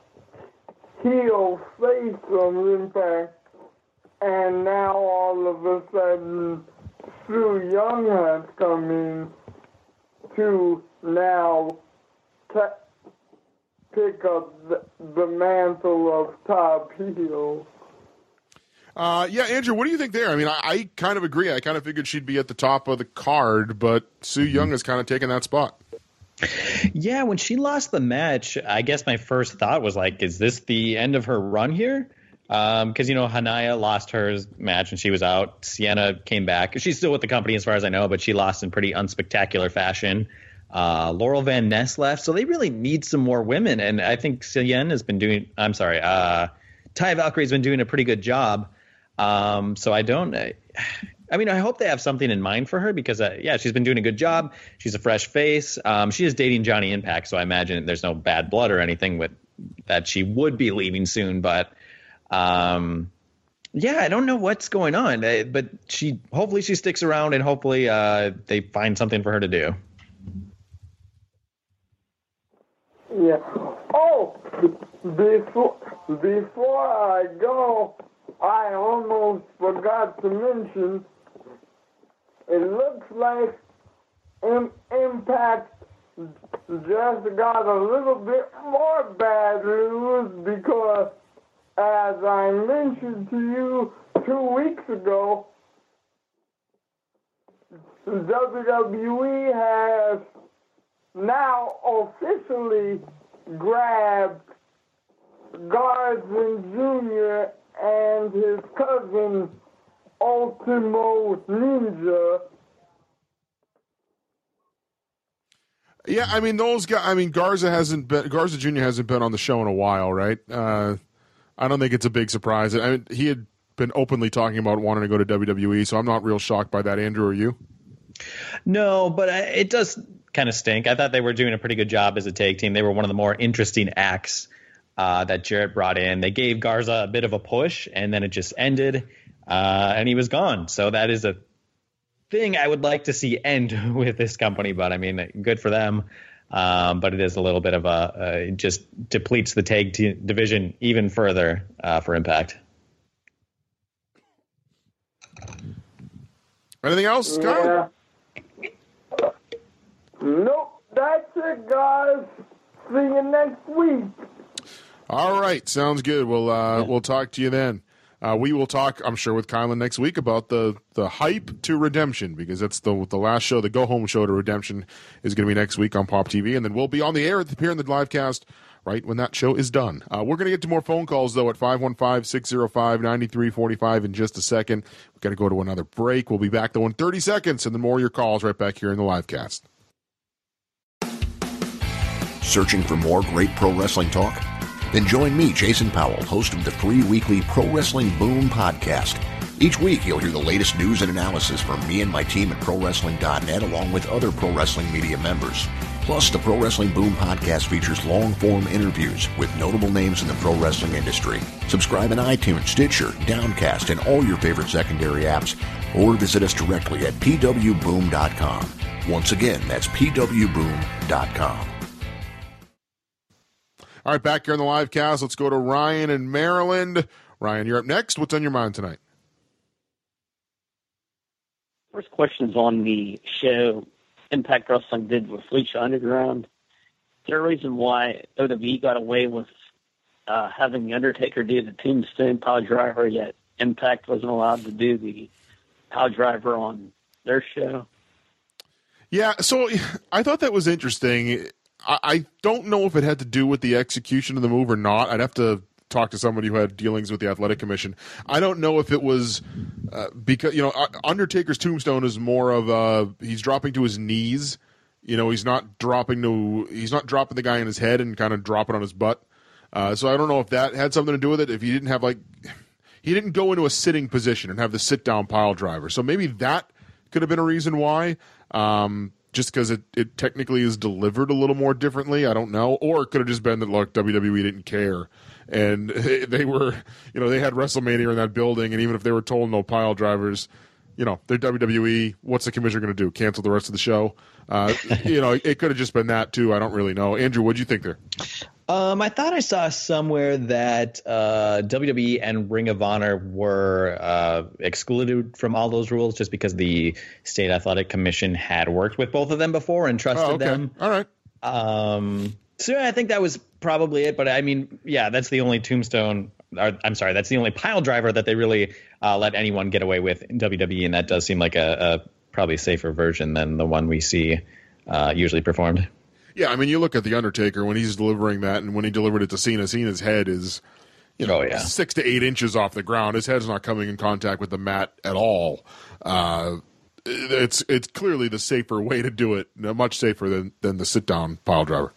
heel face of Impact, and now all of a sudden Su Yung has come in to now t- pick up the, the mantle of top heel. Uh, yeah, Andrew, what do you think there? I mean, I, I kind of agree. I kind of figured she'd be at the top of the card, but Su Yung has kind of taken that spot. Yeah, when she lost the match, I guess my first thought was like, is this the end of her run here? Because, um, you know, Hanaya lost her match and she was out. Sienna came back. She's still with the company as far as I know, but she lost in pretty unspectacular fashion. Uh, Laurel Van Ness left, so they really need some more women. And I think Sienna has been doing, I'm sorry, uh, Taya Valkyrie's been doing a pretty good job. Um, so I don't, I, I mean, I hope they have something in mind for her because, uh, yeah, she's been doing a good job. She's a fresh face. Um, she is dating Johnny Impact, so I imagine there's no bad blood or anything with that she would be leaving soon. But, um, yeah, I don't know what's going on, uh, but she hopefully she sticks around and hopefully uh, they find something for her to do. Yeah. Oh, before before I go, I almost forgot to mention, it looks like in, Impact just got a little bit more bad news because, as I mentioned to you two weeks ago, W W E has now officially grabbed Garza Junior and his cousin Ultimo Ninja. Yeah, I mean those guys. I mean Garza hasn't been Garza Junior hasn't been on the show in a while, right? Uh, I don't think it's a big surprise. I mean, he had been openly talking about wanting to go to W W E, so I'm not real shocked by that. Andrew, are you? No, but I, it does kind of stink. I thought they were doing a pretty good job as a tag team. They were one of the more interesting acts uh, that Jarrett brought in. They gave Garza a bit of a push, and then it just ended, uh, and he was gone. So that is a thing I would like to see end with this company, but I mean, good for them. Um, but it is a little bit of a uh, it just depletes the tag team division even further uh, for Impact. Anything else, Scott? Yeah. Nope, that's it, guys. See you next week. All right, sounds good. We'll uh, we'll talk to you then. Uh, we will talk, I'm sure, with Kylan next week about the, the hype to Redemption, because that's the the last show. The go home show to Redemption is going to be next week on Pop T V, and then we'll be on the air at the Appear in the live cast right when that show is done. Uh, we're going to get to more phone calls though at five one five, six oh five, nine three four five in just a second. We've got to go to another break. We'll be back though in thirty seconds, and then more of your calls right back here in the live cast. Searching for more great pro wrestling talk? Then join me, Jason Powell, host of the free weekly Pro Wrestling Boom podcast. Each week, you'll hear the latest news and analysis from me and my team at Pro Wrestling dot net, along with other Pro Wrestling Media members. Plus, the Pro Wrestling Boom podcast features long-form interviews with notable names in the pro wrestling industry. Subscribe in iTunes, Stitcher, Downcast, and all your favorite secondary apps, or visit us directly at P W boom dot com. Once again, that's P W boom dot com. All right, back here in the live cast, let's go to Ryan in Maryland. Ryan, you're up next. What's on your mind tonight? First question is on the show Impact Wrestling did with Lucha Underground. Is there a reason why O W E got away with uh, having The Undertaker do the Tombstone Pile Driver, yet Impact wasn't allowed to do the Pile Driver on their show? Yeah, so I thought that was interesting. I, I don't know if it had to do with the execution of the move or not. I'd have to talk to somebody who had dealings with the Athletic Commission. I don't know if it was uh, because, you know, Undertaker's Tombstone is more of a, he's dropping to his knees. You know, he's not dropping to he's not dropping the guy in his head and kind of dropping on his butt. Uh, so I don't know if that had something to do with it. If he didn't have like he didn't go into a sitting position and have the sit down pile driver. So maybe that could have been a reason why. Um, just because it, it technically is delivered a little more differently. I don't know. Or it could have just been that, look, W W E didn't care. And they were, you know, they had WrestleMania in that building, and even if they were told no pile drivers, you know, they're W W E. What's the commissioner going to do? Cancel the rest of the show? Uh, you know, it could have just been that, too. I don't really know. Andrew, what'd you think there? Um, I thought I saw somewhere that uh, W W E and Ring of Honor were uh, excluded from all those rules just because the State Athletic Commission had worked with both of them before and trusted oh, okay. them. All right. Um, so I think that was probably it. But I mean, yeah, that's the only tombstone. Or, I'm sorry, that's the only pile driver that they really uh, let anyone get away with in W W E, and that does seem like a, a probably safer version than the one we see uh, usually performed. Yeah, I mean, you look at The Undertaker when he's delivering that, and when he delivered it to Cena, Cena's head is, you know, oh, yeah. six to eight inches off the ground. His head's not coming in contact with the mat at all. Uh, it's it's clearly the safer way to do it, much safer than, than the sit-down pile driver.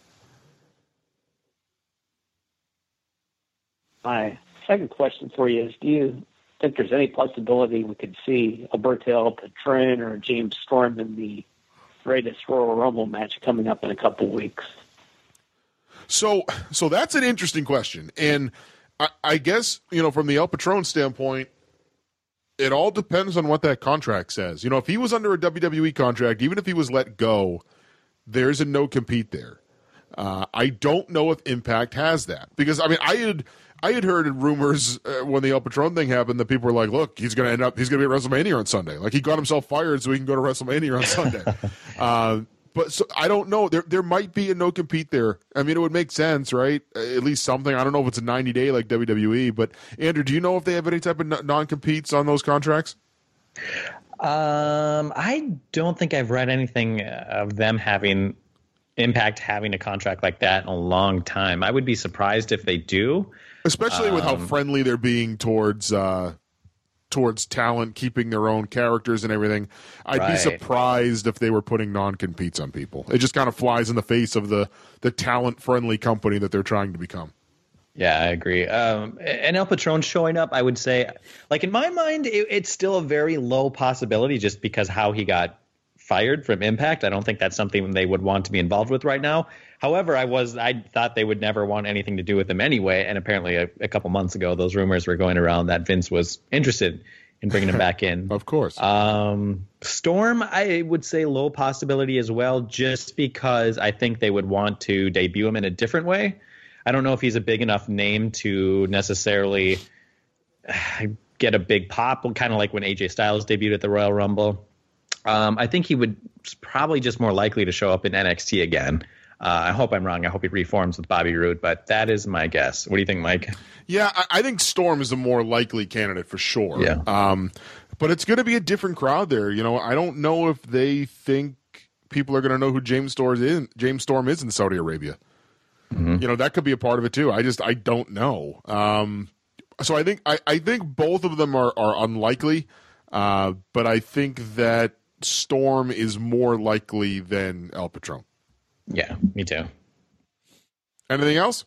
My second question for you is, do you think there's any possibility we could see Alberto El Patron or James Storm in the greatest Royal Rumble match coming up in a couple weeks? So, so that's an interesting question, and I, I guess, you know, from the El Patron standpoint, it all depends on what that contract says. You know, if he was under a W W E contract, even if he was let go, there's a no compete there. Uh, I don't know if Impact has that, because I mean, I had I had heard rumors uh, when the El Patron thing happened that people were like, "Look, he's going to end up he's going to be at WrestleMania on Sunday. Like, he got himself fired so he can go to WrestleMania on Sunday." uh, but so I don't know. There there might be a no compete there. I mean, it would make sense, right? At least something. I don't know if it's a ninety day like W W E, but Andrew, do you know if they have any type of non competes on those contracts? Um, I don't think I've read anything of them having Impact having a contract like that in a long time. I would be surprised if they do. Especially with um, how friendly they're being towards uh, towards talent, keeping their own characters and everything. I'd right. be surprised if they were putting non-competes on people. It just kind of flies in the face of the, the talent-friendly company that they're trying to become. Yeah, I agree. Um, and El Patron showing up, I would say, like in my mind, it, it's still a very low possibility just because how he got fired from Impact. I don't think that's something they would want to be involved with right now. However, I was I thought they would never want anything to do with him anyway. And apparently a, a couple months ago, those rumors were going around that Vince was interested in bringing him back in. Of course. Um, Storm, I would say low possibility as well, just because I think they would want to debut him in a different way. I don't know if he's a big enough name to necessarily get a big pop, kind of like when A J Styles debuted at the Royal Rumble. Um, I think he would probably just more likely to show up in N X T again. Uh, I hope I'm wrong. I hope he reforms with Bobby Roode, but that is my guess. What do you think, Mike? Yeah, I, I think Storm is a more likely candidate for sure. Yeah. Um, but it's going to be a different crowd there. You know, I don't know if they think people are going to know who James Storm is. James Storm is in Saudi Arabia. Mm-hmm. You know, that could be a part of it too. I just I don't know. Um, so I think I, I think both of them are are unlikely, uh, but I think that Storm is more likely than El Patron. Yeah, me too. Anything else?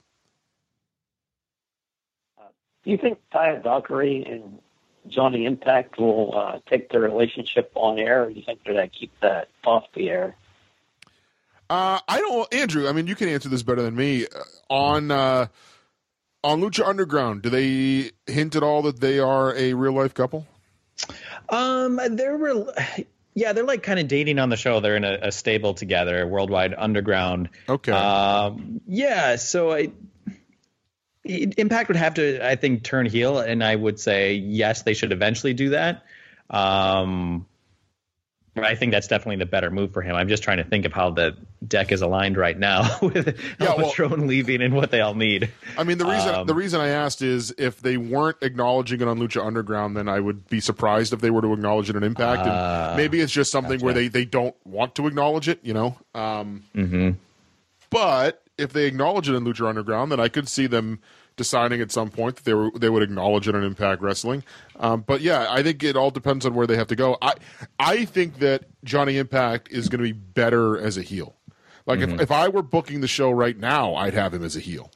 Uh, do you think Taya Valkyrie and Johnny Impact will uh, take their relationship on air, or do you think they're going to keep that off the air? Uh, I don't, Andrew. I mean, you can answer this better than me. Uh, on uh, on Lucha Underground, do they hint at all that they are a real life couple? Um, they're real. Yeah, they're like kind of dating on the show. They're in a, a stable together, Worldwide Underground. Okay. Um, yeah, so I, Impact would have to, I think, turn heel, and I would say yes, they should eventually do that. Um, I think that's definitely the better move for him. I'm just trying to think of how the deck is aligned right now with yeah, El well, Patron leaving and what they all need. I mean, the reason Um, the reason I asked is if they weren't acknowledging it on Lucha Underground, then I would be surprised if they were to acknowledge it on Impact. Uh, and maybe it's just something gotcha. where they, they don't want to acknowledge it, you know. Um, mm-hmm. But if they acknowledge it in Lucha Underground, then I could see them deciding at some point that they were they would acknowledge it on Impact Wrestling. Um, but yeah, I think it all depends on where they have to go. I I think that Johnny Impact is going to be better as a heel. Like mm-hmm. if if I were booking the show right now, I'd have him as a heel.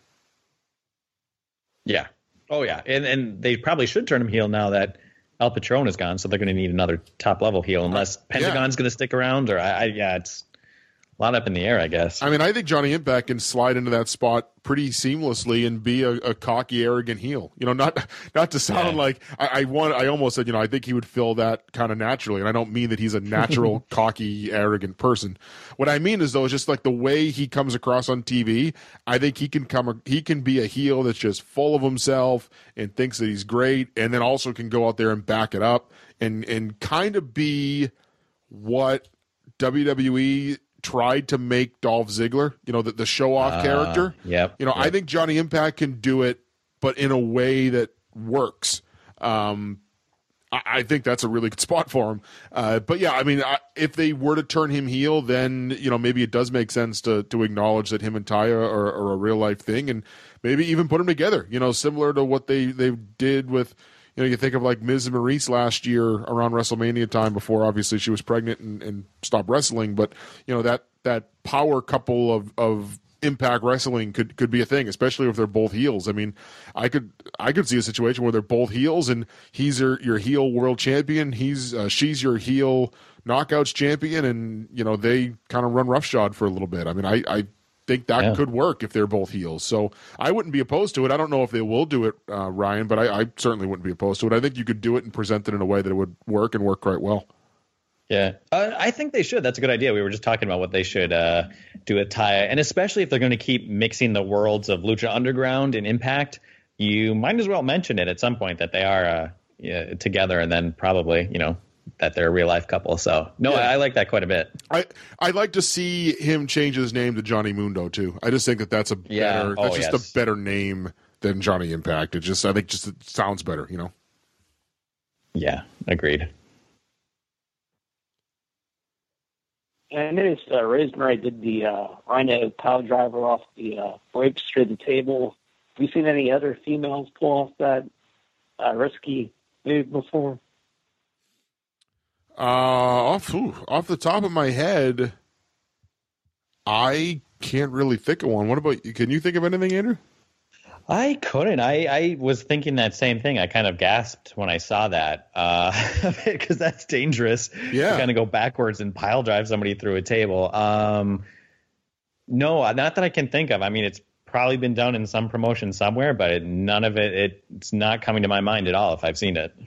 Yeah. Oh yeah, and and they probably should turn him heel now that El Patron is gone, so they're going to need another top level heel unless Pentagon's yeah. going to stick around. Or I, I yeah, it's a lot up in the air, I guess. I mean, I think Johnny Impact can slide into that spot pretty seamlessly and be a, a cocky, arrogant heel. You know, not not to sound yeah. like I, I want. I almost said, you know, I think he would fill that kind of naturally, and I don't mean that he's a natural, cocky, arrogant person. What I mean is, though, is just like the way he comes across on T V. I think he can come. He can be a heel that's just full of himself and thinks that he's great, and then also can go out there and back it up and and kind of be what W W E tried to make Dolph Ziggler, you know, the, the show-off uh, character. Yep, you know, yep. I think Johnny Impact can do it, but in a way that works. Um, I, I think that's a really good spot for him. Uh, but yeah, I mean, I, if they were to turn him heel, then, you know, maybe it does make sense to to acknowledge that him and Taya are, are a real-life thing, and maybe even put them together, you know, similar to what they, they did with, you know, you think of like Miz and Maurice last year around WrestleMania time before obviously she was pregnant and, and stopped wrestling. But, you know, that that power couple of, of Impact Wrestling could, could be a thing, especially if they're both heels. I mean, I could I could see a situation where they're both heels and he's your, your heel world champion. He's uh, she's your heel knockouts champion. And, you know, they kind of run roughshod for a little bit. I mean, I, I think that yeah. could work if they're both heels. So I wouldn't be opposed to it. I don't know if they will do it, uh, Ryan, but I, I certainly wouldn't be opposed to it. I think you could do it and present it in a way that it would work and work quite well. Yeah, uh, I think they should. That's a good idea. We were just talking about what they should uh, do at Taya, and especially if they're going to keep mixing the worlds of Lucha Underground and Impact, you might as well mention it at some point that they are uh, yeah, together, and then probably, you know, that they're a real life couple. So no, yeah. I, I like that quite a bit. I I'd like to see him change his name to Johnny Mundo too. I just think that that's a yeah. better oh, that's just yes. a better name than Johnny Impact. It just I think just it sounds better, you know. Yeah, agreed. I noticed uh, Rosemary did the uh, Rhino pile driver off the uh, ropes through the table. Have you seen any other females pull off that uh, risky move before? Uh, off ooh, off the top of my head, I can't really think of one. What about you? Can you think of anything, Andrew? I couldn't. I, I was thinking that same thing. I kind of gasped when I saw that because uh, that's dangerous. Yeah. To kind of go backwards and pile drive somebody through a table. Um, no, not that I can think of. I mean, it's probably been done in some promotion somewhere, but it, none of it, it, it's not coming to my mind at all if I've seen it.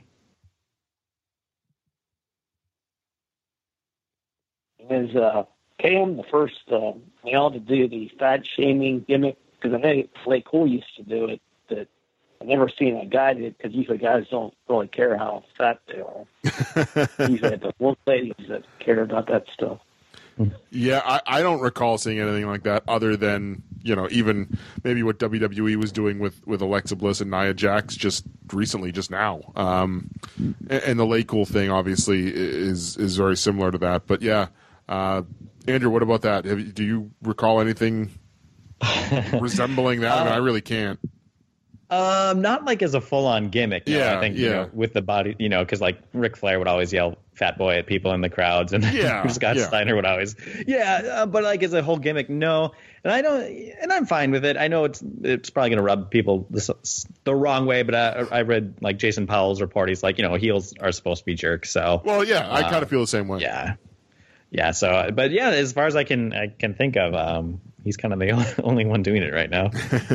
Is uh, K M the first uh, male to do the fat shaming gimmick? Because I know Clay Cole used to do it, but I've never seen a guy do it because usually guys don't really care how fat they are. Usually the one ladies that care about that stuff. Yeah, I, I don't recall seeing anything like that other than, you know, even maybe what W W E was doing with, with Alexa Bliss and Nia Jax just recently, just now. Um, and, and the Lay Cool thing, obviously, is is very similar to that. But, yeah, uh, Andrew, what about that? Have you, do you recall anything resembling that? I mean, I really can't. Um, not like as a full-on gimmick. No. Yeah, I think yeah. You know, with the body, you know, because like Ric Flair would always yell "fat boy" at people in the crowds, and yeah, Scott yeah. Steiner would always, yeah. Uh, but like as a whole gimmick, no. And I don't, and I'm fine with it. I know it's it's probably going to rub people the, the wrong way, but I, I read like Jason Powell's report. He's like, you know, heels are supposed to be jerks. So well, yeah, I uh, kind of feel the same way. Yeah, yeah. So, but yeah, as far as I can I can think of, um, he's kind of the only one doing it right now.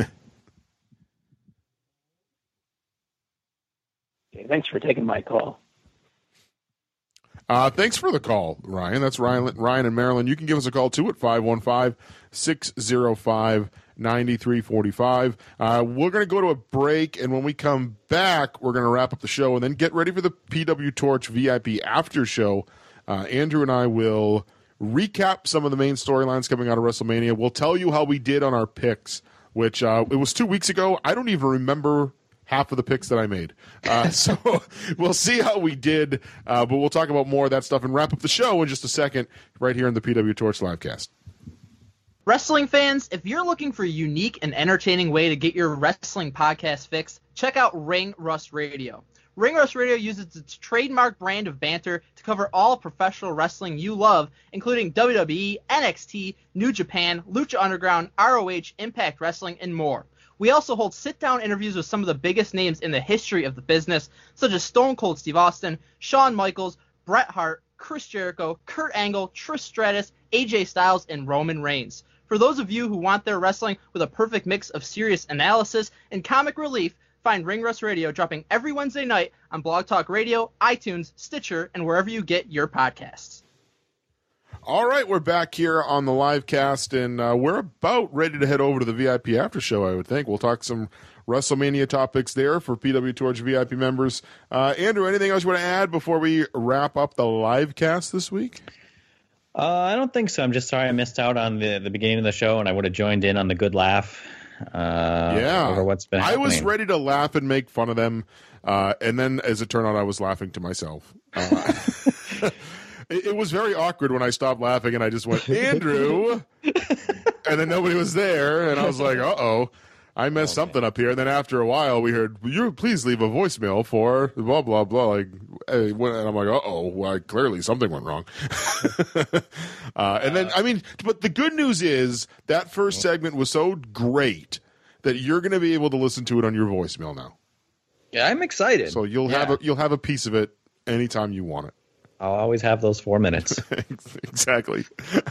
Thanks for taking my call. Uh, thanks for the call, Ryan. That's Ryan Ryan in Maryland. You can give us a call, too, at five one five, six oh five, nine three four five. Uh, we're going to go to a break, and when we come back, we're going to wrap up the show and then get ready for the P W Torch V I P after show. Uh, Andrew and I will recap some of the main storylines coming out of WrestleMania. We'll tell you how we did on our picks, which uh, it was two weeks ago. I don't even remember half of the picks that I made. Uh, so we'll see how we did, uh, but we'll talk about more of that stuff and wrap up the show in just a second right here in the P W Torch Livecast. Wrestling fans, if you're looking for a unique and entertaining way to get your wrestling podcast fix, check out Ring Rust Radio. Ring Rust Radio uses its trademark brand of banter to cover all professional wrestling you love, including W W E, N X T, New Japan, Lucha Underground, R O H, Impact Wrestling, and more. We also hold sit-down interviews with some of the biggest names in the history of the business, such as Stone Cold Steve Austin, Shawn Michaels, Bret Hart, Chris Jericho, Kurt Angle, Trish Stratus, A J Styles, and Roman Reigns. For those of you who want their wrestling with a perfect mix of serious analysis and comic relief, find Ring Rust Radio dropping every Wednesday night on Blog Talk Radio, iTunes, Stitcher, and wherever you get your podcasts. All right, we're back here on the live cast, and uh, we're about ready to head over to the V I P after show, I would think. We'll talk some WrestleMania topics there for P W Torch V I P members. Uh, Andrew, anything else you want to add before we wrap up the live cast this week? Uh, I don't think so. I'm just sorry I missed out on the, the beginning of the show, and I would have joined in on the good laugh uh, yeah. over what's been happening. I was ready to laugh and make fun of them, uh, and then, as it turned out, I was laughing to myself. Uh, it, it was very awkward when I stopped laughing, and I just went, Andrew, and then nobody was there, and I was like, uh-oh. I messed okay. something up here, and then after a while, we heard, "You please leave a voicemail for blah blah blah." Like, and I'm like, "Uh oh, well, clearly something went wrong." uh, and then, I mean, but the good news is that first segment was so great that you're going to be able to listen to it on your voicemail now. Yeah, I'm excited. So you'll yeah. have a, you'll have a piece of it anytime you want it. I'll always have those four minutes. Exactly.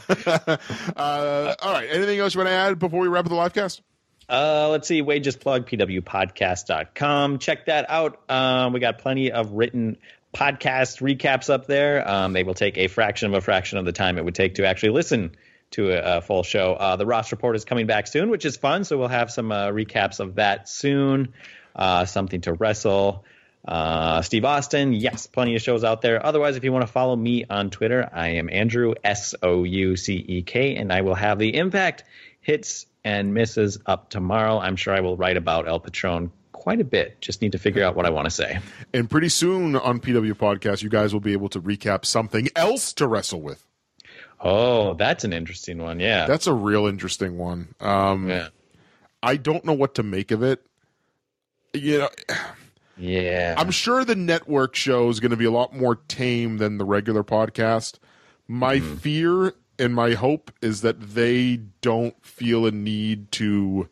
uh, all right. Anything else you want to add before we wrap up the live cast? Uh, let's see. Wade just plugged P W podcast dot com. Check that out. Um, we got plenty of written podcast recaps up there. Um, they will take a fraction of a fraction of the time it would take to actually listen to a, a full show. Uh, the Ross Report is coming back soon, which is fun. So we'll have some uh, recaps of that soon. Uh, something to wrestle. Uh, Steve Austin. Yes, plenty of shows out there. Otherwise, if you want to follow me on Twitter, I am Andrew, S O U C E K, and I will have the Impact hits and misses up tomorrow. I'm sure I will write about El Patron quite a bit. Just need to figure out what I want to say. And pretty soon on P W Podcast, you guys will be able to recap something else to wrestle with. Oh, that's an interesting one. Yeah. That's a real interesting one. Um, yeah. I don't know what to make of it. You know, yeah. I'm sure the network show is going to be a lot more tame than the regular podcast. My mm. fear and my hope is that they don't feel a need to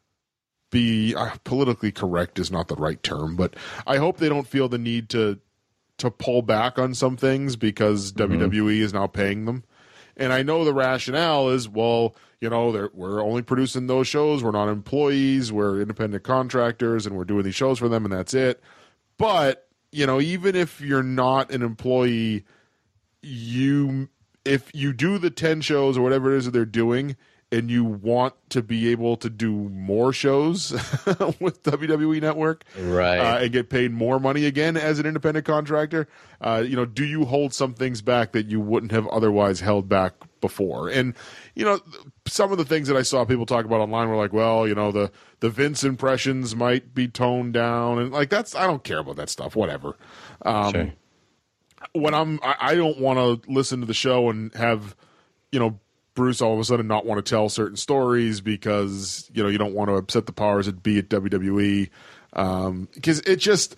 be uh, politically correct is not the right term, but I hope they don't feel the need to to pull back on some things because mm-hmm. W W E is now paying them. And I know the rationale is, well, you know, we're only producing those shows. We're not employees. We're independent contractors, and we're doing these shows for them, and that's it. But, you know, even if you're not an employee, you... if you do the ten shows or whatever it is that they're doing and you want to be able to do more shows with W W E Network right. uh, and get paid more money again as an independent contractor, uh, you know, do you hold some things back that you wouldn't have otherwise held back before? And, you know, some of the things that I saw people talk about online were like, well, you know, the, the Vince impressions might be toned down. And, like, that's – I don't care about that stuff, whatever. Um, sure. When I'm, I, I don't want to listen to the show and have, you know, Bruce all of a sudden not want to tell certain stories because, you know, you don't want to upset the powers that be at W W E. Um, because it just,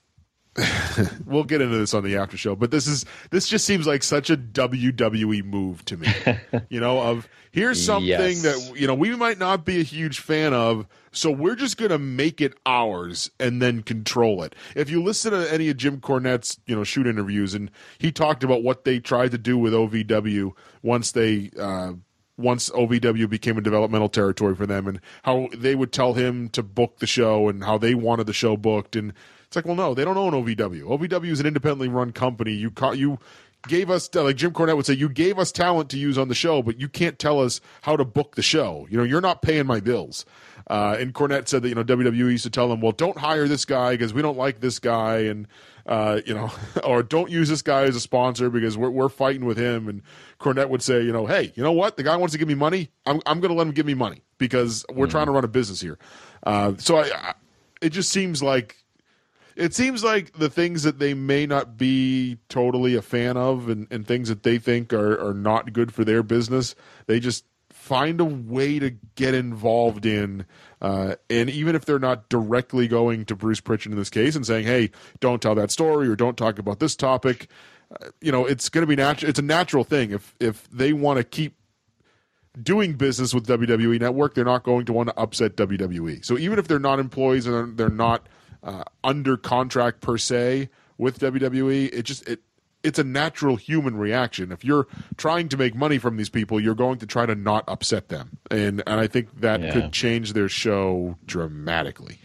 we'll get into this on the after show, but this is, this just seems like such a W W E move to me, you know, of here's something yes. that, you know, we might not be a huge fan of, so we're just going to make it ours and then control it. If you listen to any of Jim Cornette's, you know, shoot interviews, and he talked about what they tried to do with O V W once they, uh, once O V W became a developmental territory for them, and how they would tell him to book the show and how they wanted the show booked. And it's like, well, no, they don't own O V W. O V W is an independently run company. You ca- you gave us, like Jim Cornette would say, you gave us talent to use on the show, but you can't tell us how to book the show. You know, you're not paying my bills. Uh, and Cornette said that, you know, W W E used to tell them, well, don't hire this guy because we don't like this guy, and uh, you know, or don't use this guy as a sponsor because we're we're fighting with him. And Cornette would say, you know, hey, you know what? The guy wants to give me money. I'm I'm going to let him give me money because we're mm-hmm. trying to run a business here. Uh, so I, I, it just seems like it seems like the things that they may not be totally a fan of, and, and things that they think are, are not good for their business, they just find a way to get involved in, uh, and even if they're not directly going to Bruce Pritchard in this case and saying, hey, don't tell that story or don't talk about this topic, uh, you know, it's going to be natural. It's a natural thing. If, if they want to keep doing business with W W E Network, they're not going to want to upset W W E. So even if they're not employees and they're, they're not uh, under contract per se with W W E, it just it it's a natural human reaction. If you're trying to make money from these people, you're going to try to not upset them, and and I think that Yeah. could change their show dramatically.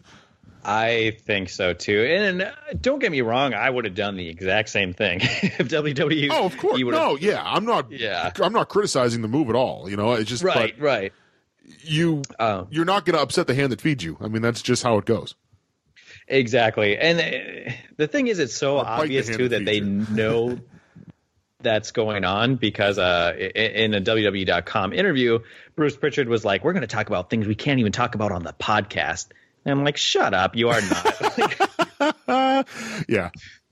I think so too. And, and uh, don't get me wrong, I would have done the exact same thing if W W E. Oh, of course. No, yeah, I'm not. Yeah. I'm not criticizing the move at all. You know, it's just Right, but right. You Um, you're not going to upset the hand that feeds you. I mean, that's just how it goes. Exactly. And uh, the thing is, it's so Or bite the obvious hand too that that they feeds know that's going on because uh, i- in a W W E dot com interview, Bruce Pritchard was like, we're going to talk about things we can't even talk about on the podcast. And I'm like, shut up. You are not. Yeah.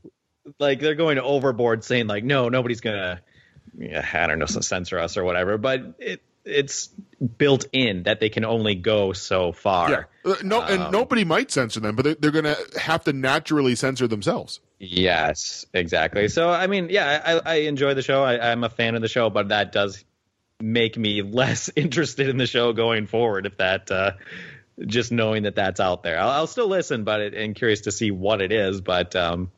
Like they're going overboard saying like, no, nobody's going to, yeah, I don't know, censor us or whatever. But it it's built in that they can only go so far. Yeah. Uh, no, and Um, nobody might censor them, but they're, they're going to have to naturally censor themselves. Yes, exactly. So, I mean, yeah, I, I enjoy the show. I, I'm a fan of the show, but that does make me less interested in the show going forward. If that, uh, just knowing that that's out there, I'll, I'll still listen, but it, and curious to see what it is. But um,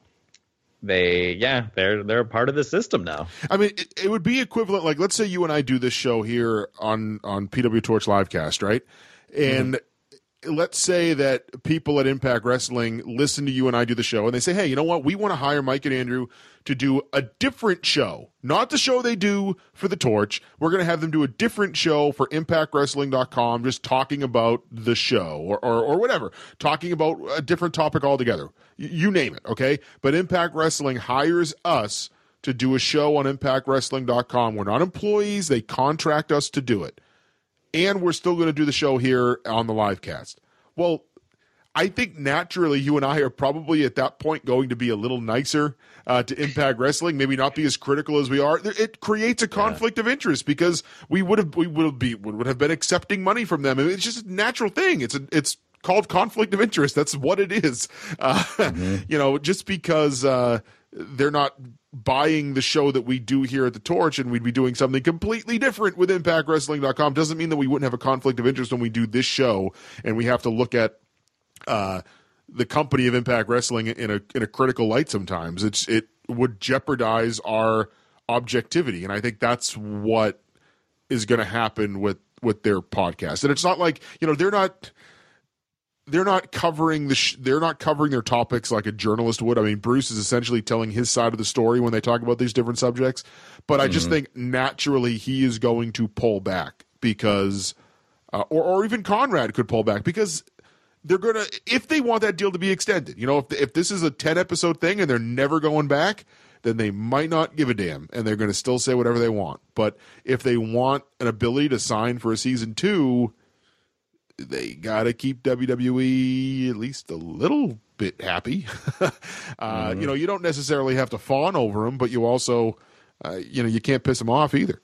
they, yeah, they're they're a part of the system now. I mean, it, it would be equivalent. Like, let's say you and I do this show here on on P W Torch Livecast, right? And mm-hmm. let's say that people at Impact Wrestling listen to you and I do the show, and they say, "Hey, you know what? We want to hire Mike and Andrew to do a different show, not the show they do for the Torch. We're going to have them do a different show for Impact Wrestling dot com, just talking about the show or, or or whatever, talking about a different topic altogether. Y- you name it, okay? But Impact Wrestling hires us to do a show on Impact Wrestling dot com. We're not employees; they contract us to do it, and we're still going to do the show here on the Livecast. Well, I think naturally you and I are probably at that point going to be a little nicer uh, to Impact Wrestling, maybe not be as critical as we are. It creates a conflict yeah. of interest because we would have we would be would have been accepting money from them. It's just a natural thing. It's a, it's called conflict of interest. That's what it is. Uh, mm-hmm. You know, just because uh, they're not buying the show that we do here at the Torch and we'd be doing something completely different with Impact Wrestling dot com doesn't mean that we wouldn't have a conflict of interest when we do this show and we have to look at Uh, the company of Impact Wrestling in a in a critical light. Sometimes it's it would jeopardize our objectivity, and I think that's what is going to happen with with their podcast. And it's not like, you know, they're not they're not covering the sh- they're not covering their topics like a journalist would. I mean, Bruce is essentially telling his side of the story when they talk about these different subjects. But mm-hmm. I just think naturally he is going to pull back because, uh, or or even Conrad could pull back because. They're gonna if they want that deal to be extended. You know, if if this is a ten episode thing and they're never going back, then they might not give a damn and they're going to still say whatever they want. But if they want an ability to sign for a season two, they got to keep W W E at least a little bit happy. uh, mm-hmm. You know, you don't necessarily have to fawn over them, but you also, uh, you know, you can't piss them off either.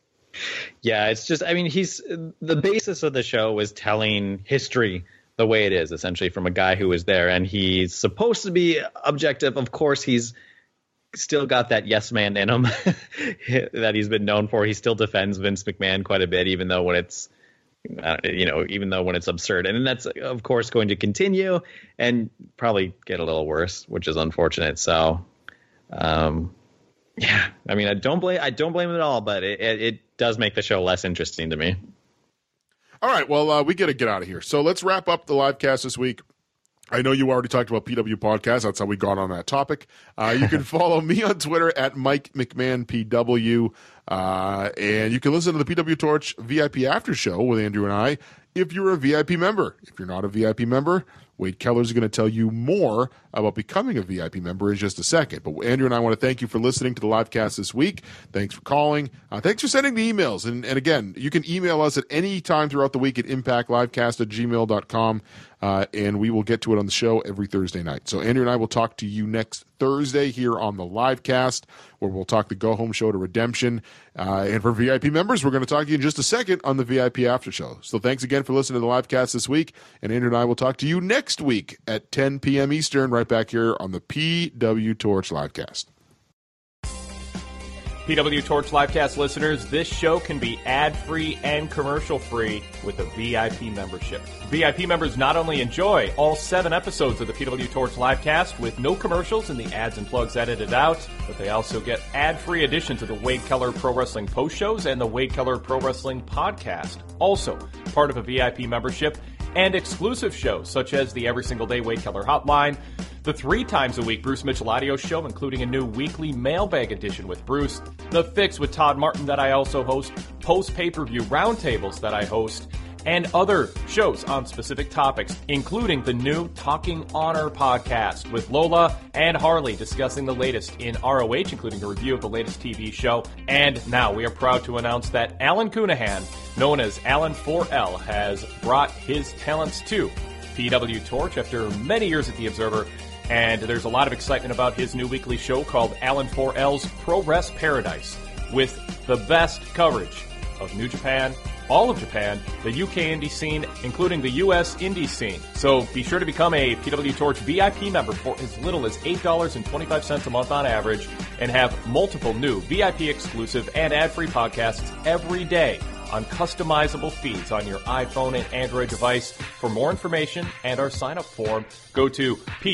Yeah, it's just, I mean, he's the basis of the show is telling history the way it is, essentially, from a guy who was there, and he's supposed to be objective. Of course, he's still got that yes man in him that he's been known for. He still defends Vince McMahon quite a bit, even though when it's, you know, even though when it's absurd, and that's of course going to continue and probably get a little worse, which is unfortunate. So, um, yeah, I mean, I don't blame, I don't blame him at all, but it, it, it does make the show less interesting to me. All right, well, uh, we got to get out of here. So let's wrap up the live cast this week. I know you already talked about P W Podcast. That's how we got on that topic. Uh, you can follow me on Twitter at Mike McMahon P W. Uh, and you can listen to the P W Torch V I P After Show with Andrew and I if you're a V I P member. If you're not a V I P member, Wade Keller is going to tell you more about becoming a V I P member in just a second. But Andrew and I want to thank you for listening to the live cast this week. Thanks for calling. Uh, thanks for sending the emails. And, and again, you can email us at any time throughout the week at impact livecast at gmail dot com. Uh, and we will get to it on the show every Thursday night. So Andrew and I will talk to you next Thursday here on the live cast, where we'll talk the Go Home Show to Redemption. Uh, and for V I P members, we're going to talk to you in just a second on the V I P After Show. So thanks again for listening to the live cast this week. And Andrew and I will talk to you next week at ten p.m. Eastern, right back here on the P W Torch Livecast. P W Torch Livecast listeners, this show can be ad-free and commercial-free with a V I P membership. V I P members not only enjoy all seven episodes of the P W Torch Livecast with no commercials and the ads and plugs edited out, but they also get ad-free editions of the Wade Keller Pro Wrestling Post Shows and the Wade Keller Pro Wrestling Podcast. Also, part of a V I P membership, and exclusive shows such as the Every Single Day Wade Keller Hotline, the three times a week Bruce Mitchell Audio Show, including a new weekly mailbag edition with Bruce, The Fix with Todd Martin that I also host, post pay-per-view roundtables that I host, and other shows on specific topics, including the new Talking Honor podcast with Lola and Harley discussing the latest in R O H, including a review of the latest T V show. And now we are proud to announce that Alan Cunahan, known as Alan four L, has brought his talents to P W Torch after many years at The Observer. And there's a lot of excitement about his new weekly show called Alan four L's Pro Wrest Paradise, with the best coverage of New Japan, all of Japan, the U K indie scene, including the U S indie scene. So be sure to become a P W Torch V I P member for as little as eight dollars and twenty-five cents a month on average, and have multiple new V I P exclusive and ad-free podcasts every day on customizable feeds on your iPhone and Android device. For more information and our sign-up form, go to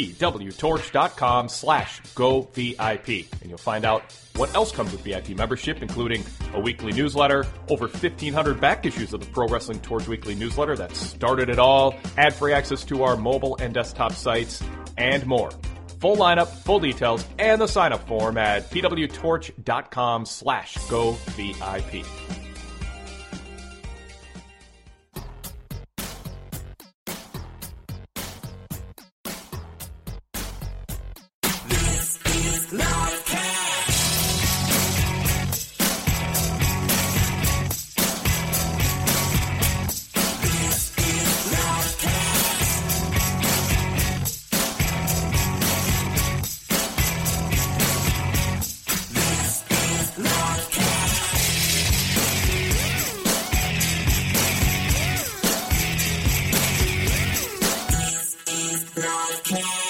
pwtorch.com slash go VIP, and you'll find out what else comes with V I P membership, including a weekly newsletter, over fifteen hundred back issues of the Pro Wrestling Torch weekly newsletter that started it all, ad-free access to our mobile and desktop sites, and more. Full lineup, full details, and the sign-up form at pwtorch.com slash go VIP. Livecast.